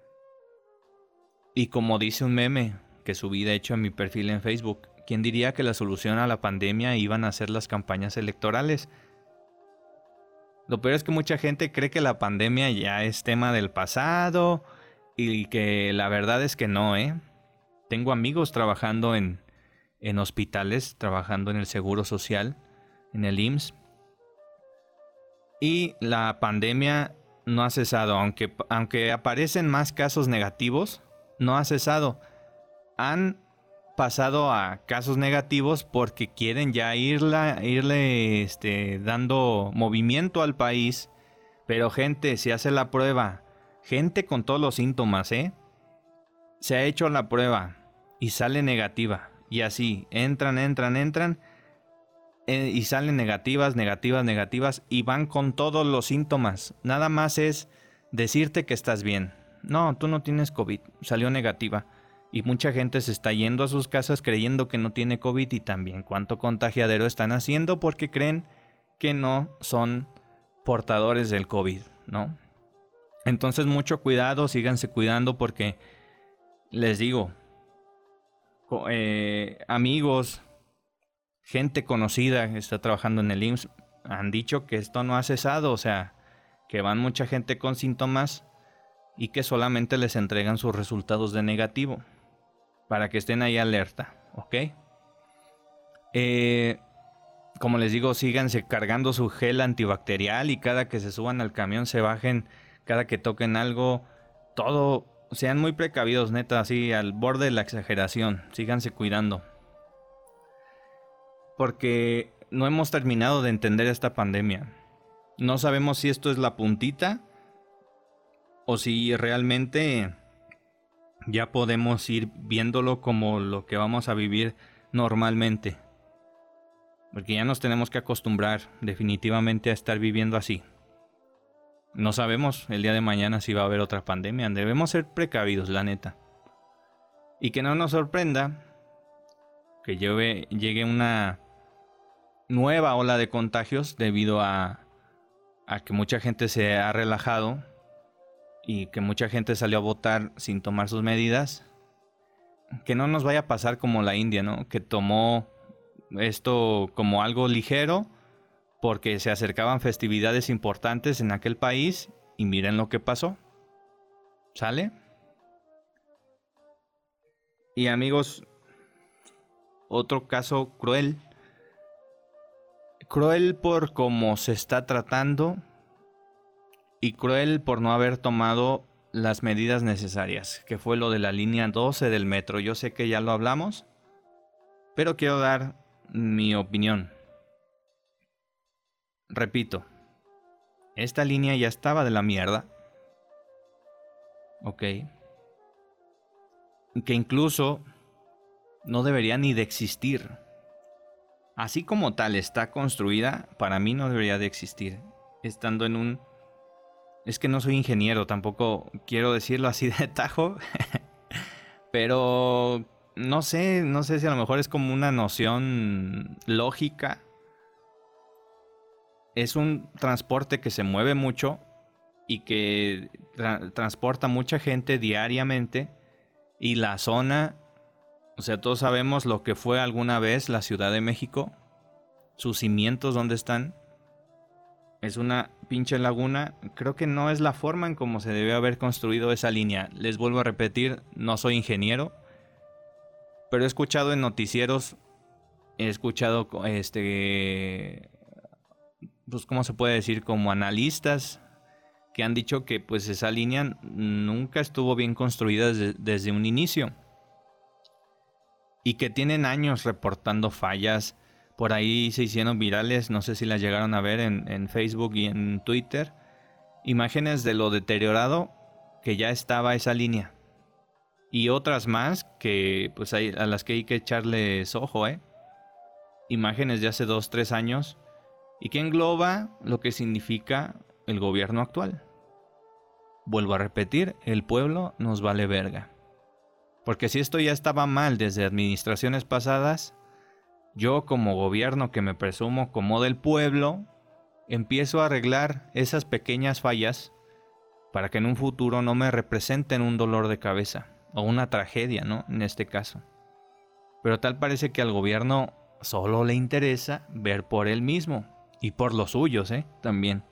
Speaker 4: Y como dice un meme que subí de hecho en mi perfil en Facebook, ¿quién diría que la solución a la pandemia iban a ser las campañas electorales? Lo peor es que mucha gente cree que la pandemia ya es tema del pasado y que la verdad es que no, ¿eh? Tengo amigos trabajando en, en hospitales, trabajando en el Seguro Social, en el I M S S. Y la pandemia no ha cesado, aunque, aunque aparecen más casos negativos. No ha cesado. Han pasado a casos negativos porque quieren ya irla, irle este, dando movimiento al país. Pero gente, se hace la prueba. Gente con todos los síntomas, ¿eh? Se ha hecho la prueba y sale negativa. Y así, entran, entran, entran. Eh, y salen negativas, negativas, negativas. Y van con todos los síntomas. Nada más es decirte que estás bien. No, tú no tienes COVID, salió negativa. Y mucha gente se está yendo a sus casas creyendo que no tiene COVID y también cuánto contagiadero están haciendo porque creen que no son portadores del COVID, ¿no? Entonces mucho cuidado, síganse cuidando porque les digo, eh, amigos, gente conocida que está trabajando en el I M S S han dicho que esto no ha cesado, o sea, que van mucha gente con síntomas y que solamente les entregan sus resultados de negativo para que estén ahí alerta, ¿ok? Eh, como les digo, síganse cargando su gel antibacterial y cada que se suban al camión se bajen, cada que toquen algo, todo, sean muy precavidos, neta, así al borde de la exageración, síganse cuidando. Porque no hemos terminado de entender esta pandemia. No sabemos si esto es la puntita o si realmente ya podemos ir viéndolo como lo que vamos a vivir normalmente. Porque ya nos tenemos que acostumbrar definitivamente a estar viviendo así. No sabemos el día de mañana si va a haber otra pandemia. Debemos ser precavidos, la neta. Y que no nos sorprenda que lleve, llegue una nueva ola de contagios debido a, a que mucha gente se ha relajado y que mucha gente salió a votar sin tomar sus medidas. Que no nos vaya a pasar como la India, ¿no? Que tomó esto como algo ligero porque se acercaban festividades importantes en aquel país y miren lo que pasó. ¿Sale? Y amigos, otro caso cruel. Cruel por cómo se está tratando y cruel por no haber tomado las medidas necesarias, que fue lo de la línea doce del metro. Yo sé que ya lo hablamos, pero quiero dar mi opinión. Repito, esta línea ya estaba de la mierda. Ok. Que incluso no debería ni de existir. Así como tal está construida, para mí no debería de existir. Estando en un... Es que no soy ingeniero, tampoco quiero decirlo así de tajo. Pero no sé, no sé si a lo mejor es como una noción lógica. Es un transporte que se mueve mucho y que tra- transporta mucha gente diariamente. Y la zona, o sea, todos sabemos lo que fue alguna vez la Ciudad de México. Sus cimientos, ¿dónde están? Es una pinche laguna. Creo que no es la forma en cómo se debe haber construido esa línea. Les vuelvo a repetir, no soy ingeniero. Pero he escuchado en noticieros, he escuchado, este... pues, ¿cómo se puede decir? Como analistas que han dicho que pues esa línea nunca estuvo bien construida desde, desde un inicio. Y que tienen años reportando fallas. Por ahí se hicieron virales, no sé si las llegaron a ver en, en Facebook y en Twitter. Imágenes de lo deteriorado que ya estaba esa línea. Y otras más que pues hay, a las que hay que echarles ojo, ¿eh? Imágenes de hace dos, tres años. Y que engloba lo que significa el gobierno actual. Vuelvo a repetir, el pueblo nos vale verga. Porque si esto ya estaba mal desde administraciones pasadas, yo como gobierno que me presumo como del pueblo, empiezo a arreglar esas pequeñas fallas para que en un futuro no me representen un dolor de cabeza o una tragedia, ¿no? En este caso. Pero tal parece que al gobierno solo le interesa ver por él mismo. Y por los suyos, ¿eh? También.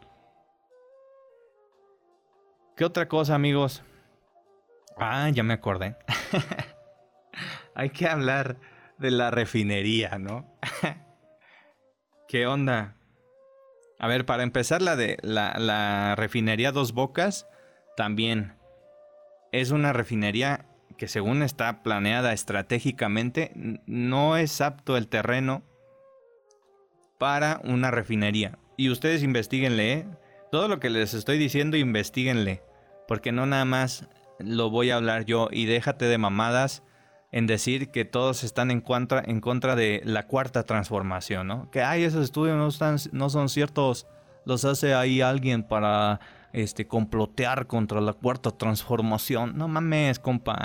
Speaker 4: ¿Qué otra cosa, amigos? Ah, ya me acordé. Hay que hablar de la refinería, ¿no? ¿Qué onda? A ver, para empezar, la de la, la refinería Dos Bocas también es una refinería que según está planeada estratégicamente, no es apto el terreno para una refinería. Y ustedes investiguenle, ¿eh? Todo lo que les estoy diciendo, investiguenle. Porque no nada más lo voy a hablar yo. Y déjate de mamadas en decir que todos están en contra, en contra de la cuarta transformación, ¿no? Que ay, esos estudios no, están, no son ciertos. Los hace ahí alguien para este, complotear contra la cuarta transformación. No mames, compa.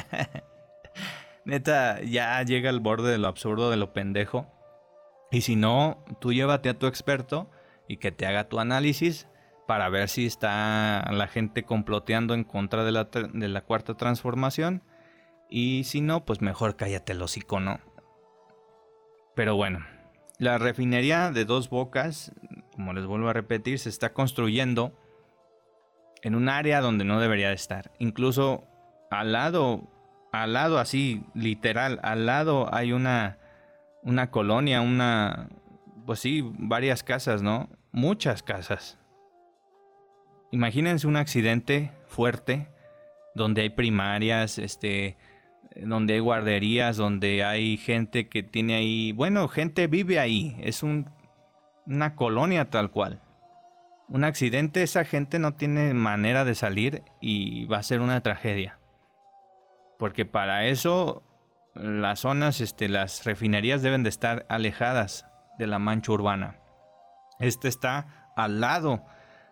Speaker 4: Neta, ya llega al borde de lo absurdo, de lo pendejo. Y si no, tú llévate a tu experto y que te haga tu análisis para ver si está la gente comploteando en contra de la, de la cuarta transformación. Y si no, pues mejor cállate el hocico, ¿no? Pero bueno, la refinería de Dos Bocas, como les vuelvo a repetir, se está construyendo en un área donde no debería de estar. Incluso al lado, al lado así, literal, al lado hay una... Una colonia, una... Pues sí, varias casas, ¿no? Muchas casas. Imagínense un accidente fuerte donde hay primarias, este... donde hay guarderías, donde hay gente que tiene ahí... Bueno, gente vive ahí. Es un, una colonia tal cual. Un accidente, esa gente no tiene manera de salir y va a ser una tragedia. Porque para eso... Las zonas, este, las refinerías deben de estar alejadas de la mancha urbana. Este está al lado.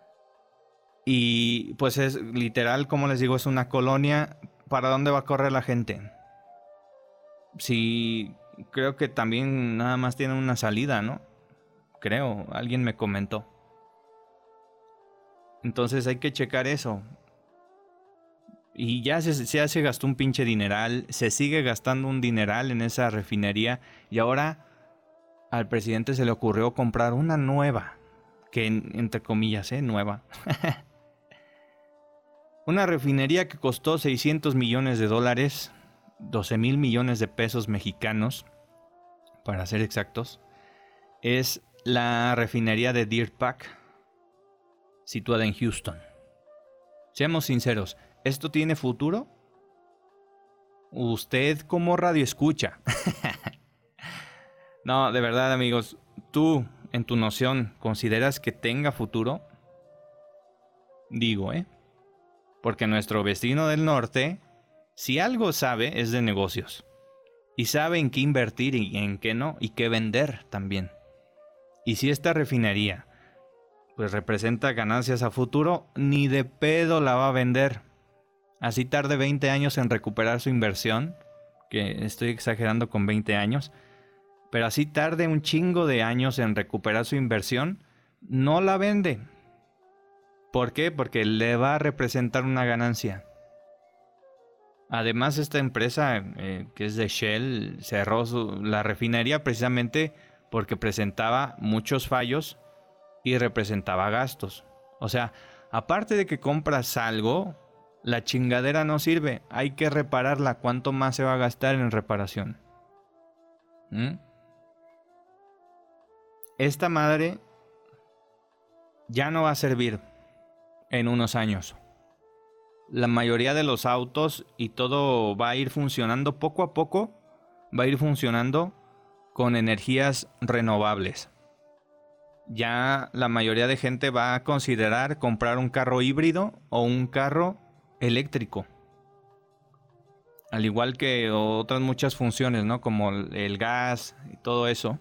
Speaker 4: Y pues es literal, como les digo, es una colonia. ¿Para dónde va a correr la gente? Sí, creo que también nada más tienen una salida, ¿no? Creo, alguien me comentó. Entonces hay que checar eso. Y ya se, ya se gastó un pinche dineral, se sigue gastando un dineral en esa refinería y ahora al presidente se le ocurrió comprar una nueva, que entre comillas, ¿eh? Nueva. Una refinería que costó seiscientos millones de dólares, doce mil millones de pesos mexicanos, para ser exactos. Es la refinería de Deer Park, situada en Houston. Seamos sinceros, ¿esto tiene futuro? Usted como radio escucha. No, de verdad, amigos, tú, en tu noción, ¿consideras que tenga futuro? Digo, ¿eh? Porque nuestro vecino del norte, si algo sabe, es de negocios. Y sabe en qué invertir y en qué no, y qué vender también. Y si esta refinería pues representa ganancias a futuro, ni de pedo la va a vender. Así tarde veinte años en recuperar su inversión, que estoy exagerando con veinte años, pero así tarde un chingo de años en recuperar su inversión, no la vende. ¿Por qué? Porque le va a representar una ganancia. Además, esta empresa, eh, que es de Shell, cerró su, la refinería precisamente porque presentaba muchos fallos y representaba gastos. O sea, aparte de que compras algo, la chingadera no sirve. Hay que repararla. ¿Cuánto más se va a gastar en reparación? ¿Mm? Esta madre ya no va a servir en unos años. La mayoría de los autos y todo va a ir funcionando poco a poco. Va a ir funcionando con energías renovables. Ya la mayoría de gente va a considerar comprar un carro híbrido o un carro eléctrico. Al igual que otras muchas funciones, ¿no? Como el gas y todo eso.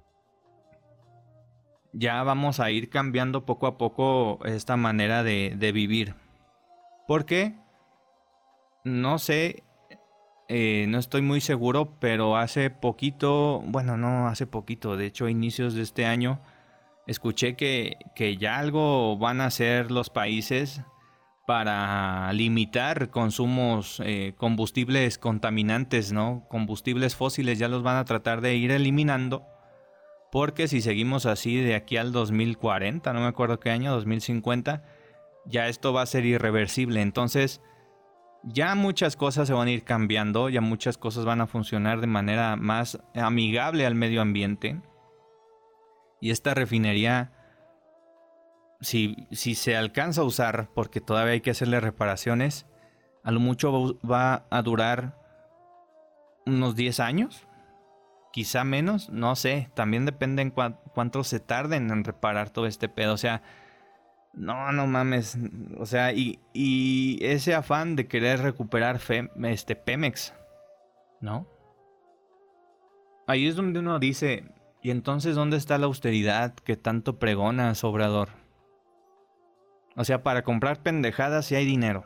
Speaker 4: Ya vamos a ir cambiando poco a poco esta manera de, de vivir. ¿Por qué? No sé, eh, no estoy muy seguro, pero hace poquito, bueno, no hace poquito, de hecho a inicios de este año, escuché que, que ya algo van a hacer los países para limitar consumos, eh, combustibles contaminantes, ¿no? Combustibles fósiles ya los van a tratar de ir eliminando, porque si seguimos así de aquí al dos mil cuarenta, no me acuerdo qué año, dos mil cincuenta, ya esto va a ser irreversible. Entonces, ya muchas cosas se van a ir cambiando, ya muchas cosas van a funcionar de manera más amigable al medio ambiente. Y esta refinería, si, si se alcanza a usar, porque todavía hay que hacerle reparaciones, a lo mucho va a durar unos diez años, quizá menos, no sé, también depende en cu- cuánto se tarden en reparar todo este pedo, o sea, no, no mames, o sea, y, y ese afán de querer recuperar Fe, este Pemex, ¿no? Ahí es donde uno dice, ¿y entonces dónde está la austeridad que tanto pregona Obrador? O sea, para comprar pendejadas sí hay dinero.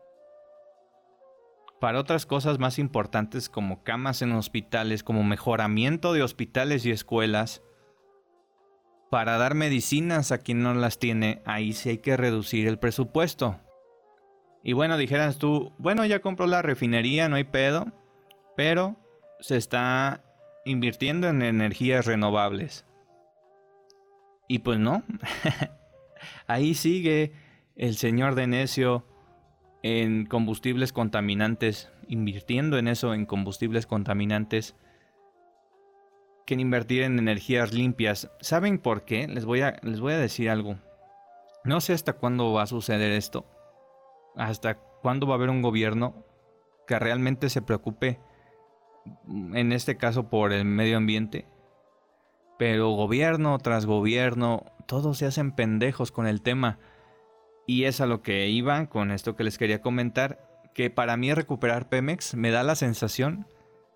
Speaker 4: Para otras cosas más importantes como camas en hospitales, como mejoramiento de hospitales y escuelas, para dar medicinas a quien no las tiene, ahí sí hay que reducir el presupuesto. Y bueno, dijeras tú, bueno, ya compró la refinería, no hay pedo, pero se está invirtiendo en energías renovables. Y pues no, ahí sigue el señor de necio en combustibles contaminantes, invirtiendo en eso, en combustibles contaminantes, que en invertir en energías limpias. ¿Saben por qué? Les voy a, les voy a decir algo. No sé hasta cuándo va a suceder esto. Hasta cuándo va a haber un gobierno que realmente se preocupe, en este caso por el medio ambiente. Pero gobierno tras gobierno, todos se hacen pendejos con el tema. Y es a lo que iba con esto que les quería comentar, que para mí recuperar Pemex me da la sensación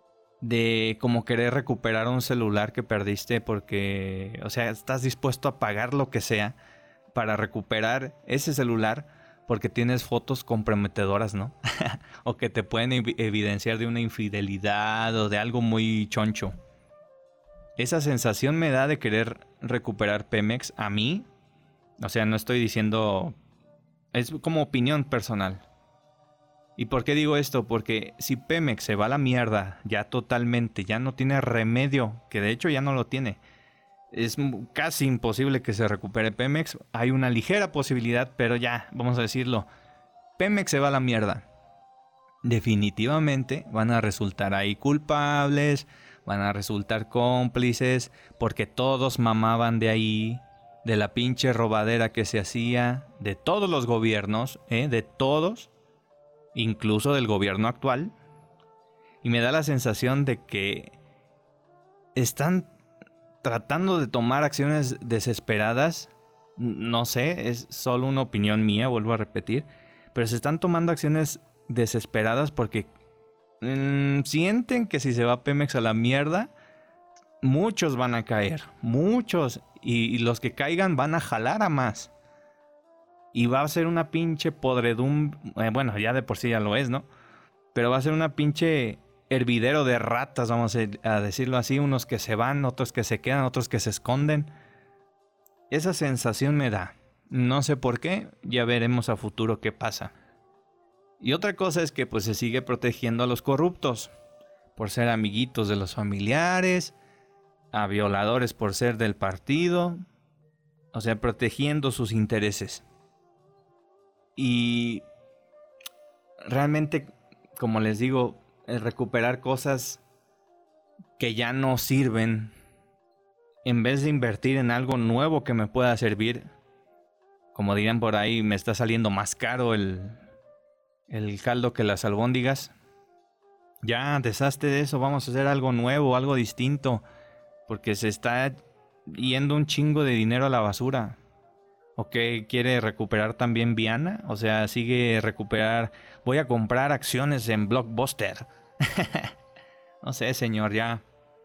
Speaker 4: de como querer recuperar un celular que perdiste porque, o sea, estás dispuesto a pagar lo que sea para recuperar ese celular porque tienes fotos comprometedoras, ¿no? O que te pueden ev- evidenciar de una infidelidad o de algo muy choncho. Esa sensación me da de querer recuperar Pemex a mí. O sea, no estoy diciendo... Es como opinión personal. ¿Y por qué digo esto? Porque si Pemex se va a la mierda ya totalmente, ya no tiene remedio, que de hecho ya no lo tiene. Es casi imposible que se recupere Pemex. Hay una ligera posibilidad, pero ya, vamos a decirlo. Pemex se va a la mierda. Definitivamente van a resultar ahí culpables, van a resultar cómplices, porque todos mamaban de ahí, de la pinche robadera que se hacía, de todos los gobiernos, ¿eh? De todos. Incluso del gobierno actual. Y me da la sensación de que están tratando de tomar acciones desesperadas. No sé, es solo una opinión mía, vuelvo a repetir. Pero se están tomando acciones desesperadas porque mmm, sienten que si se va Pemex a la mierda, muchos van a caer. Muchos. Y, y los que caigan van a jalar a más. Y va a ser una pinche podredumbre. Eh, bueno, ya de por sí ya lo es, ¿no? Pero va a ser una pinche hervidero de ratas, vamos a decirlo así. Unos que se van, otros que se quedan, otros que se esconden. Esa sensación me da. No sé por qué, ya veremos a futuro qué pasa. Y otra cosa es que pues se sigue protegiendo a los corruptos. Por ser amiguitos de los familiares. A violadores por ser del partido. O sea, protegiendo sus intereses. Y realmente, como les digo, el recuperar cosas que ya no sirven, en vez de invertir en algo nuevo que me pueda servir, como dirían por ahí, me está saliendo más caro el, el caldo que las albóndigas. Ya, deshazte de eso, vamos a hacer algo nuevo, algo distinto, porque se está yendo un chingo de dinero a la basura. ¿O qué quiere recuperar también Viana? O sea, sigue recuperar... Voy a comprar acciones en Blockbuster. No sé, señor, ya.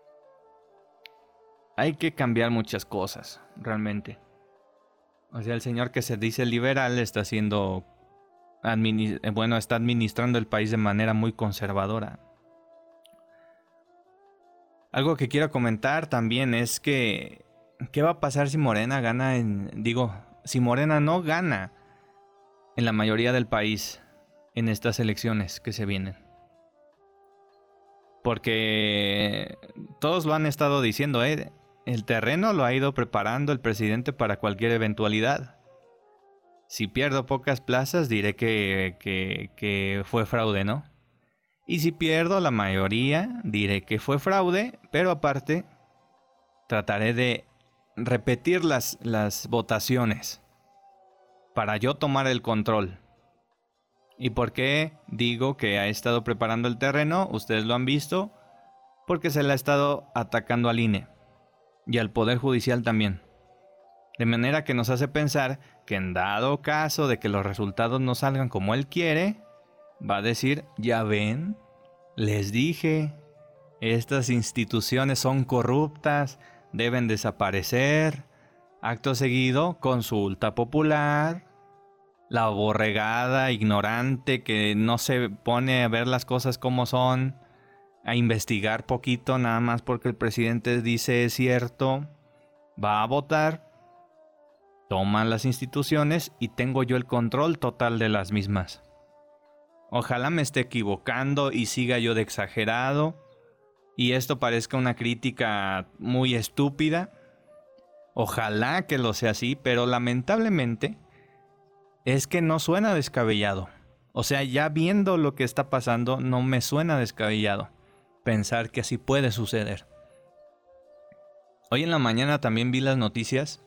Speaker 4: Hay que cambiar muchas cosas, realmente. O sea, el señor que se dice liberal está haciendo... Administ- bueno, está administrando el país de manera muy conservadora. Algo que quiero comentar también es que... ¿Qué va a pasar si Morena gana en... Digo... Si Morena no gana en la mayoría del país en estas elecciones que se vienen. Porque todos lo han estado diciendo, ¿eh? El terreno lo ha ido preparando el presidente para cualquier eventualidad. Si pierdo pocas plazas, diré que, que, que fue fraude, ¿no? Y si pierdo la mayoría, diré que fue fraude, pero aparte trataré de repetir las, las votaciones para yo tomar el control. ¿Y por qué digo que ha estado preparando el terreno? Ustedes lo han visto, porque se le ha estado atacando al I N E y al Poder Judicial también. De manera que nos hace pensar que en dado caso de que los resultados no salgan como él quiere, va a decir, ya ven, les dije, estas instituciones son corruptas, deben desaparecer. Acto seguido, consulta popular. La borregada ignorante que no se pone a ver las cosas como son, a investigar poquito nada más porque el presidente dice es cierto, va a votar, toman las instituciones y tengo yo el control total de las mismas. Ojalá me esté equivocando y siga yo de exagerado y esto parezca una crítica muy estúpida. Ojalá que lo sea así, pero lamentablemente es que no suena descabellado. O sea, ya viendo lo que está pasando, no me suena descabellado pensar que así puede suceder. Hoy en la mañana también vi las noticias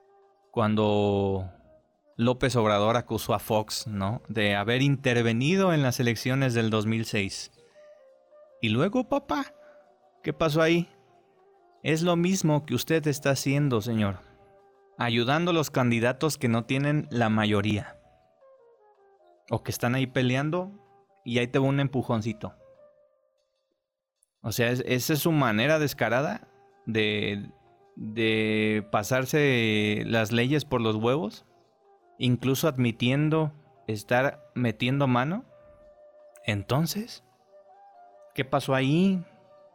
Speaker 4: cuando López Obrador acusó a Fox, ¿no?, de haber intervenido en las elecciones del dos mil seis. Y luego, papá, ¿qué pasó ahí? Es lo mismo que usted está haciendo, señor. Ayudando a los candidatos que no tienen la mayoría. O que están ahí peleando y ahí te va un empujoncito. O sea, es, esa es su manera descarada de, de pasarse las leyes por los huevos, incluso admitiendo estar metiendo mano. Entonces, ¿qué pasó ahí?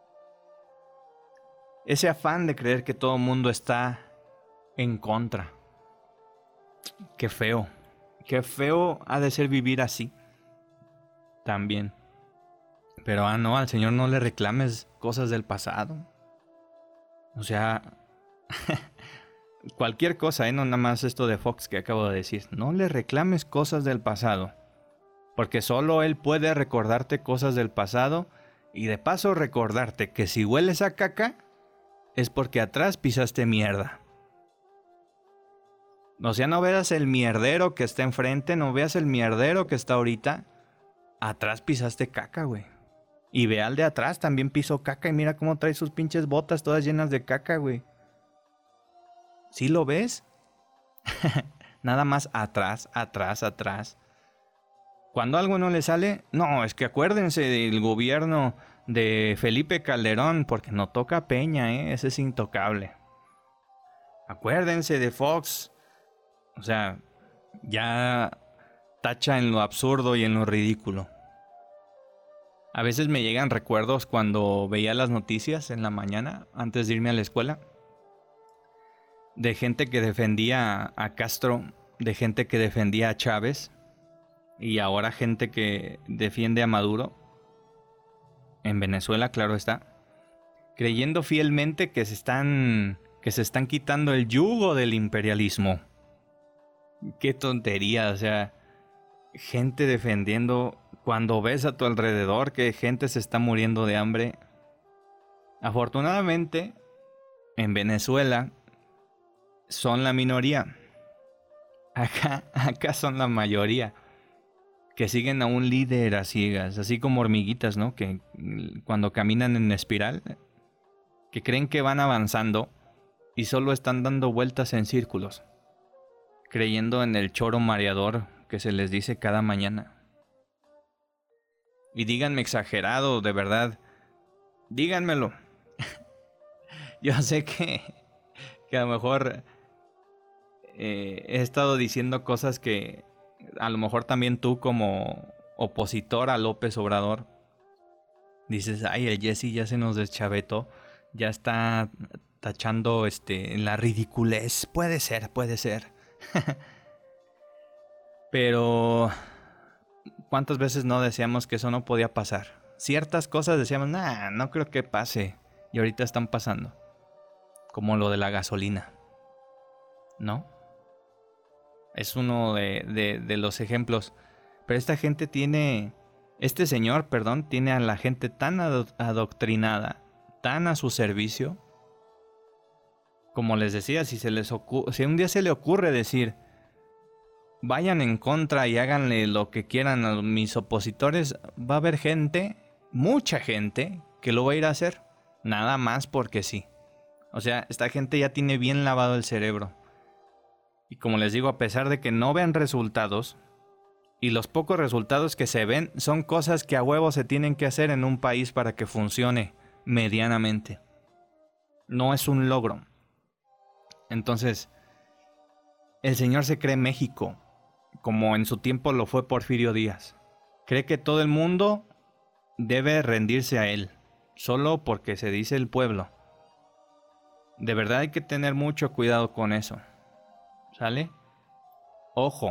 Speaker 4: Ese afán de creer que todo el mundo está en contra. Qué feo. Qué feo ha de ser vivir así. También. Pero ah, no, al Señor no le reclames cosas del pasado. O sea, cualquier cosa, ¿eh? No nada más esto de Fox que acabo de decir. No le reclames cosas del pasado. Porque solo Él puede recordarte cosas del pasado. Y de paso recordarte que si hueles a caca, es porque atrás pisaste mierda. O sea, no veas el mierdero que está enfrente, no veas el mierdero que está ahorita. Atrás pisaste caca, güey. Y ve al de atrás, también pisó caca y mira cómo trae sus pinches botas todas llenas de caca, güey. ¿Sí lo ves? Nada más atrás, atrás, atrás. Cuando algo no le sale, no, es que acuérdense del gobierno de Felipe Calderón, porque no toca Peña, ¿eh? Ese es intocable. Acuérdense de Fox. O sea, ya tacha en lo absurdo y en lo ridículo. A veces me llegan recuerdos cuando veía las noticias en la mañana, antes de irme a la escuela, de gente que defendía a Castro, de gente que defendía a Chávez, y ahora gente que defiende a Maduro, en Venezuela, claro está, creyendo fielmente que se están, que se están quitando el yugo del imperialismo. Qué tontería, o sea, gente defendiendo cuando ves a tu alrededor que gente se está muriendo de hambre. Afortunadamente, en Venezuela son la minoría. Acá, acá son la mayoría. Que siguen a un líder a ciegas, así como hormiguitas, ¿no? Que cuando caminan en espiral, que creen que van avanzando y solo están dando vueltas en círculos, creyendo en el choro mareador que se les dice cada mañana. Y díganme exagerado, de verdad. Díganmelo. Yo sé que, que a lo mejor eh, he estado diciendo cosas que a lo mejor también tú como opositor a López Obrador dices, ay, el Jesse ya se nos deschavetó, ya está tachando este, en la ridiculez. Puede ser, puede ser. Pero ¿cuántas veces no decíamos que eso no podía pasar? Ciertas cosas decíamos, nah, no creo que pase. Y ahorita están pasando. Como lo de la gasolina, ¿no? Es uno de, de, de los ejemplos. Pero esta gente tiene... Este señor, perdón, tiene a la gente tan ado- adoctrinada, tan a su servicio. Como les decía, si, se les ocu- si un día se le ocurre decir, vayan en contra y háganle lo que quieran a mis opositores, va a haber gente, mucha gente, que lo va a ir a hacer. Nada más porque sí. O sea, esta gente ya tiene bien lavado el cerebro. Y como les digo, a pesar de que no ven resultados, y los pocos resultados que se ven son cosas que a huevo se tienen que hacer en un país para que funcione medianamente. No es un logro. Entonces, el señor se cree México, como en su tiempo lo fue Porfirio Díaz. Cree que todo el mundo debe rendirse a él, solo porque se dice el pueblo. De verdad hay que tener mucho cuidado con eso. ¿Sale? Ojo.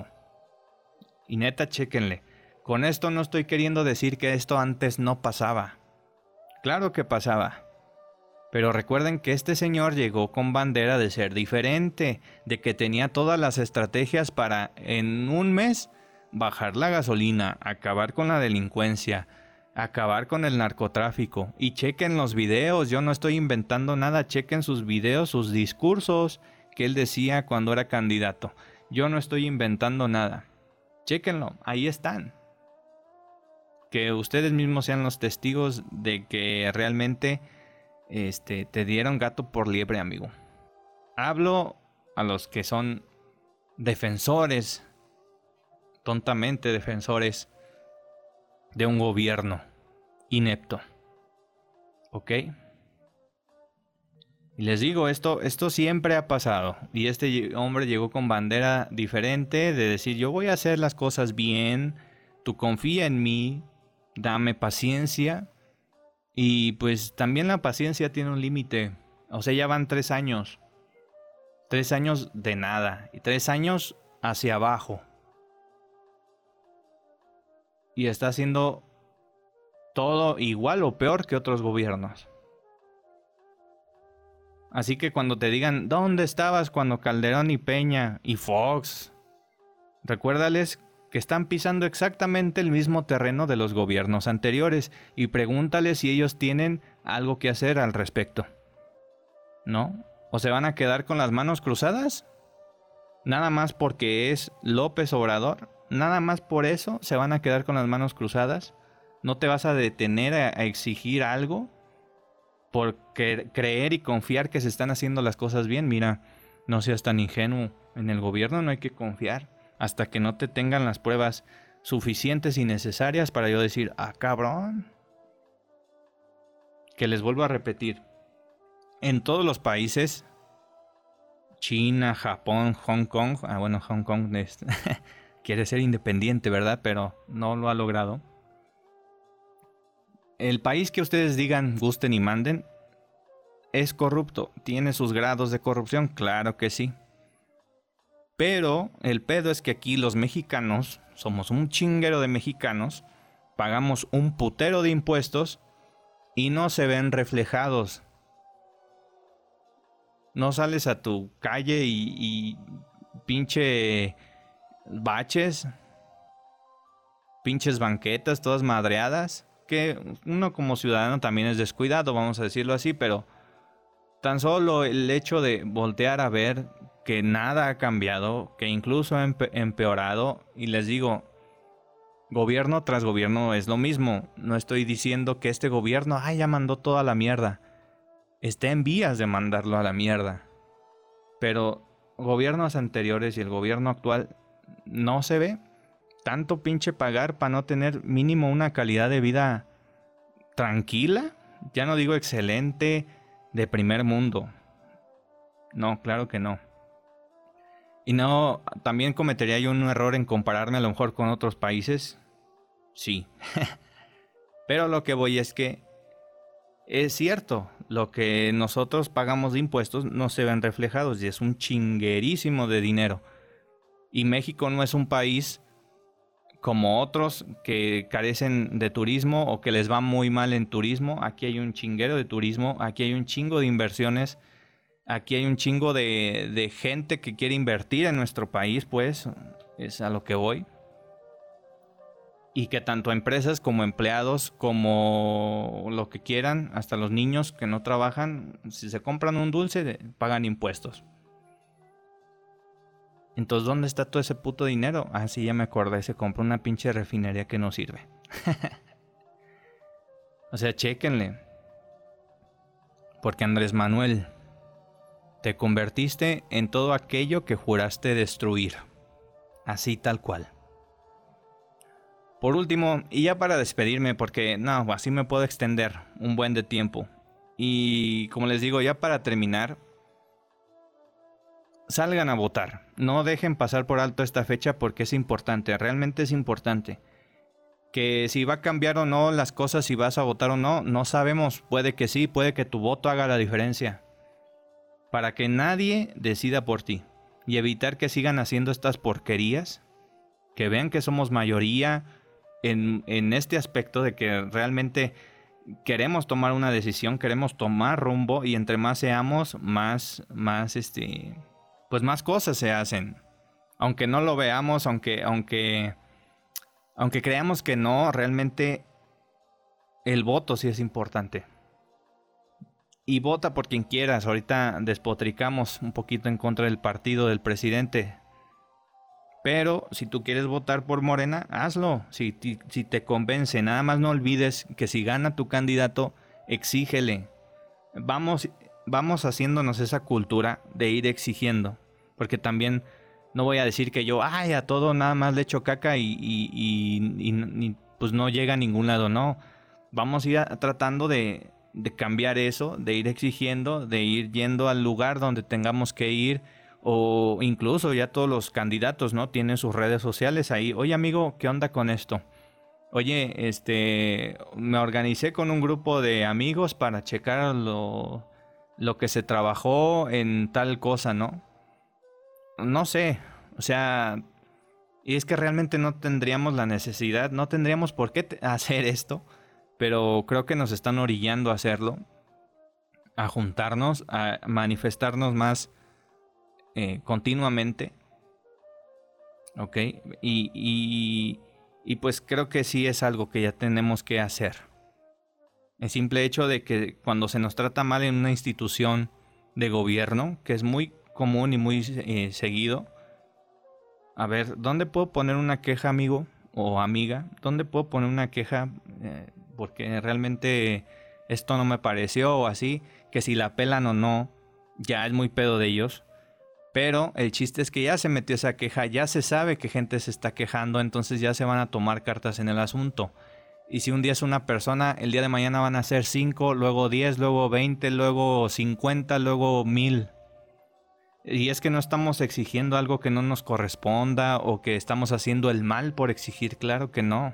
Speaker 4: Y neta, chéquenle. Con esto no estoy queriendo decir que esto antes no pasaba. Claro que pasaba. Pero recuerden que este señor llegó con bandera de ser diferente, de que tenía todas las estrategias para, en un mes, bajar la gasolina, acabar con la delincuencia, acabar con el narcotráfico. Y chequen los videos, yo no estoy inventando nada, chequen sus videos, sus discursos que él decía cuando era candidato. Yo no estoy inventando nada. Chéquenlo, ahí están. Que ustedes mismos sean los testigos de que realmente este, te dieron gato por liebre, amigo. Hablo a los que son defensores, tontamente defensores de un gobierno inepto. ¿Ok? Y les digo, esto, esto siempre ha pasado. Y este hombre llegó con bandera diferente de decir, yo voy a hacer las cosas bien, tú confía en mí, dame paciencia. Y pues también la paciencia tiene un límite. O sea, ya van tres años. Tres años de nada. Y tres años hacia abajo. Y está haciendo todo igual o peor que otros gobiernos. Así que cuando te digan, ¿dónde estabas cuando Calderón y Peña y Fox? Recuérdales que están pisando exactamente el mismo terreno de los gobiernos anteriores y pregúntales si ellos tienen algo que hacer al respecto. ¿No? ¿O se van a quedar con las manos cruzadas? Nada más porque es López Obrador. Nada más por eso se van a quedar con las manos cruzadas. ¿No te vas a detener a, a exigir algo? Por cre- creer y confiar que se están haciendo las cosas bien. Mira, no seas tan ingenuo. En el gobierno no hay que confiar hasta que no te tengan las pruebas suficientes y necesarias para yo decir, ah, cabrón. Que les vuelvo a repetir. En todos los países, China, Japón, Hong Kong, ah bueno, Hong Kong es, quiere ser independiente, ¿verdad? Pero no lo ha logrado. El país que ustedes digan, gusten y manden, es corrupto. ¿Tiene sus grados de corrupción? Claro que sí. Pero el pedo es que aquí los mexicanos, somos un chinguero de mexicanos, pagamos un putero de impuestos y no se ven reflejados. No sales a tu calle y, y pinche baches, pinches banquetas todas madreadas. Que uno como ciudadano también es descuidado, vamos a decirlo así, pero tan solo el hecho de voltear a ver que nada ha cambiado, que incluso ha empe- empeorado, y les digo, gobierno tras gobierno es lo mismo. No estoy diciendo que este gobierno, ay, ya mandó toda la mierda. Está en vías de mandarlo a la mierda. Pero gobiernos anteriores y el gobierno actual no se ve. Tanto pinche pagar para no tener mínimo una calidad de vida tranquila. Ya no digo excelente, de primer mundo. No, claro que no. Y no, también cometería yo un error en compararme a lo mejor con otros países. Sí. Pero lo que voy es que es cierto, lo que nosotros pagamos de impuestos no se ven reflejados y es un chinguerísimo de dinero. Y México no es un país como otros que carecen de turismo o que les va muy mal en turismo. Aquí hay un chinguero de turismo, aquí hay un chingo de inversiones, aquí hay un chingo de, de gente que quiere invertir en nuestro país, pues, es a lo que voy. Y que tanto empresas como empleados, como lo que quieran, hasta los niños que no trabajan, si se compran un dulce, pagan impuestos. Entonces, ¿dónde está todo ese puto dinero? Ah, sí, ya me acordé, se compró una pinche refinería que no sirve. O sea, chéquenle. Porque Andrés Manuel, te convertiste en todo aquello que juraste destruir. Así tal cual. Por último, y ya para despedirme, porque no, así me puedo extender un buen de tiempo. Y como les digo, ya para terminar, salgan a votar. No dejen pasar por alto esta fecha porque es importante, realmente es importante. Que si va a cambiar o no las cosas, si vas a votar o no, no sabemos. Puede que sí, puede que tu voto haga la diferencia. Para que nadie decida por ti. Y evitar que sigan haciendo estas porquerías. Que vean que somos mayoría en, en este aspecto de que realmente queremos tomar una decisión, queremos tomar rumbo. Y entre más seamos, más, más este... pues más cosas se hacen. Aunque no lo veamos, aunque, aunque, aunque creamos que no, realmente el voto sí es importante. Y vota por quien quieras. Ahorita despotricamos un poquito en contra del partido del presidente. Pero si tú quieres votar por Morena, hazlo. Si, si, si te convence, nada más no olvides que si gana tu candidato, exígele. Vamos... Vamos haciéndonos esa cultura de ir exigiendo. Porque también no voy a decir que yo, ay, a todo nada más le echo caca y, y, y, y, y pues no llega a ningún lado. No, vamos a ir a, tratando de, de cambiar eso, de ir exigiendo, de ir yendo al lugar donde tengamos que ir, o incluso ya todos los candidatos, ¿no? Tienen sus redes sociales ahí. Oye, amigo, ¿qué onda con esto? Oye, este, me organicé con un grupo de amigos para checar lo, lo que se trabajó en tal cosa, ¿no? No sé, o sea, y es que realmente no tendríamos la necesidad, no tendríamos por qué t- hacer esto, pero creo que nos están orillando a hacerlo, a juntarnos, a manifestarnos más eh, continuamente, ¿ok? Y, y, y pues creo que sí es algo que ya tenemos que hacer. El simple hecho de que cuando se nos trata mal en una institución de gobierno, que es muy común y muy eh, seguido, a ver, ¿dónde puedo poner una queja, amigo o amiga? ¿Dónde puedo poner una queja? Eh, porque realmente esto no me pareció o así, que si la pelan o no, ya es muy pedo de ellos. Pero el chiste es que ya se metió esa queja, ya se sabe que gente se está quejando, entonces ya se van a tomar cartas en el asunto. Y si un día es una persona, el día de mañana van a ser cinco, luego diez, luego veinte, luego cincuenta, luego mil. Y es que no estamos exigiendo algo que no nos corresponda o que estamos haciendo el mal por exigir, claro que no.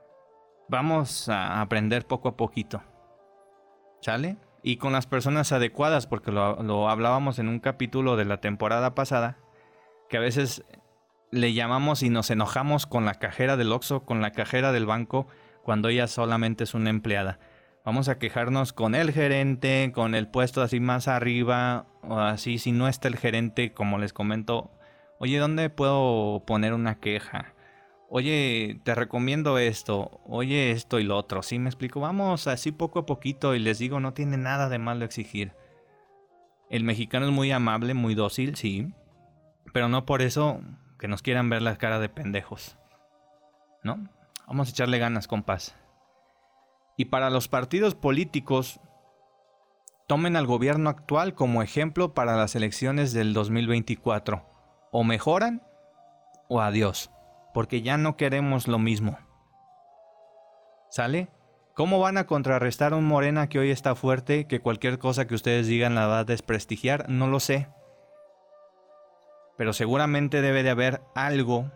Speaker 4: Vamos a aprender poco a poquito, ¿sale? Y con las personas adecuadas, porque lo, lo hablábamos en un capítulo de la temporada pasada, que a veces le llamamos y nos enojamos con la cajera del Oxxo, con la cajera del banco, cuando ella solamente es una empleada. Vamos a quejarnos con el gerente, con el puesto así más arriba, o así, si no está el gerente, como les comento, oye, ¿dónde puedo poner una queja? Oye, te recomiendo esto, oye esto y lo otro, ¿sí me explico? Vamos así poco a poquito y les digo, no tiene nada de malo exigir. El mexicano es muy amable, muy dócil, sí, pero no por eso que nos quieran ver la cara de pendejos, ¿no? Vamos a echarle ganas, compas. Y para los partidos políticos, tomen al gobierno actual como ejemplo para las elecciones del dos mil veinticuatro. O mejoran o adiós. Porque ya no queremos lo mismo. ¿Sale? ¿Cómo van a contrarrestar a un Morena que hoy está fuerte, que cualquier cosa que ustedes digan la va a desprestigiar? No lo sé. Pero seguramente debe de haber algo,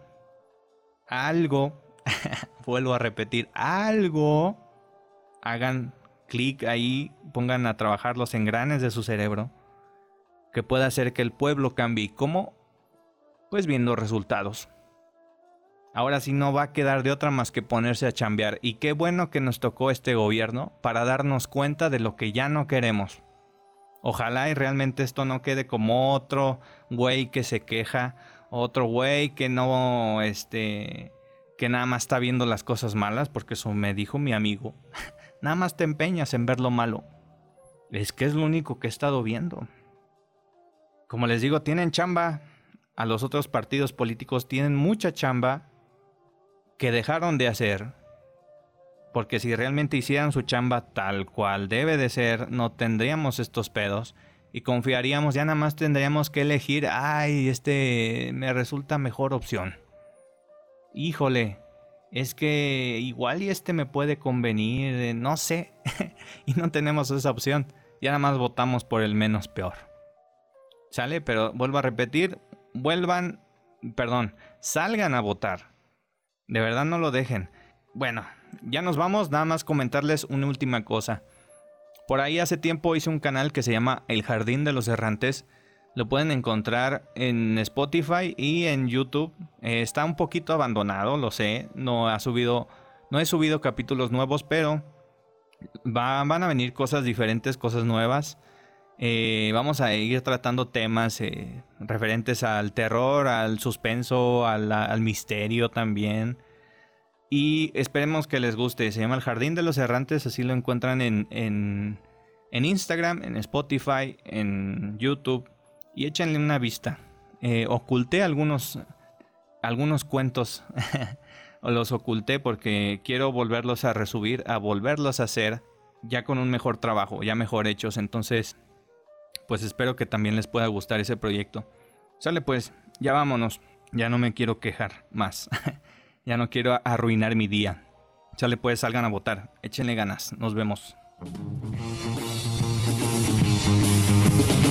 Speaker 4: algo, vuelvo a repetir, algo, hagan clic ahí, pongan a trabajar los engranes de su cerebro, que pueda hacer que el pueblo cambie. ¿Cómo? Pues viendo resultados. Ahora sí no va a quedar de otra más que ponerse a chambear. Y qué bueno que nos tocó este gobierno para darnos cuenta de lo que ya no queremos. Ojalá y realmente esto no quede como otro güey que se queja, otro güey que no, este, que nada más está viendo las cosas malas, porque eso me dijo mi amigo. Nada más te empeñas en ver lo malo. Es que es lo único que he estado viendo. Como les digo, tienen chamba. A los otros partidos políticos tienen mucha chamba que dejaron de hacer, porque si realmente hicieran su chamba tal cual debe de ser, no tendríamos estos pedos y confiaríamos, ya nada más tendríamos que elegir, ay, este me resulta mejor opción. Híjole, es que igual y este me puede convenir, no sé, y no tenemos esa opción, ya nada más votamos por el menos peor. ¿Sale? Pero vuelvo a repetir, vuelvan, perdón, salgan a votar. De verdad no lo dejen. Bueno, ya nos vamos. Nada más comentarles una última cosa. Por ahí hace tiempo hice un canal que se llama El Jardín de los Errantes. Lo pueden encontrar en Spotify y en YouTube. Eh, está un poquito abandonado, lo sé. No ha subido, no he subido capítulos nuevos, pero va, van a venir cosas diferentes, cosas nuevas. Eh, vamos a ir tratando temas eh, referentes al terror, al suspenso, al, al misterio también. Y esperemos que les guste. Se llama El Jardín de los Errantes. Así lo encuentran en, en, en Instagram, en Spotify, en YouTube. Y échenle una vista. Eh, oculté algunos, algunos cuentos. O los oculté porque quiero volverlos a resubir, a volverlos a hacer ya con un mejor trabajo, ya mejor hechos. Entonces, pues espero que también les pueda gustar ese proyecto. Sale pues, ya vámonos. Ya no me quiero quejar más. Ya no quiero arruinar mi día. Sale pues, salgan a votar. Échenle ganas. Nos vemos.
Speaker 3: Thank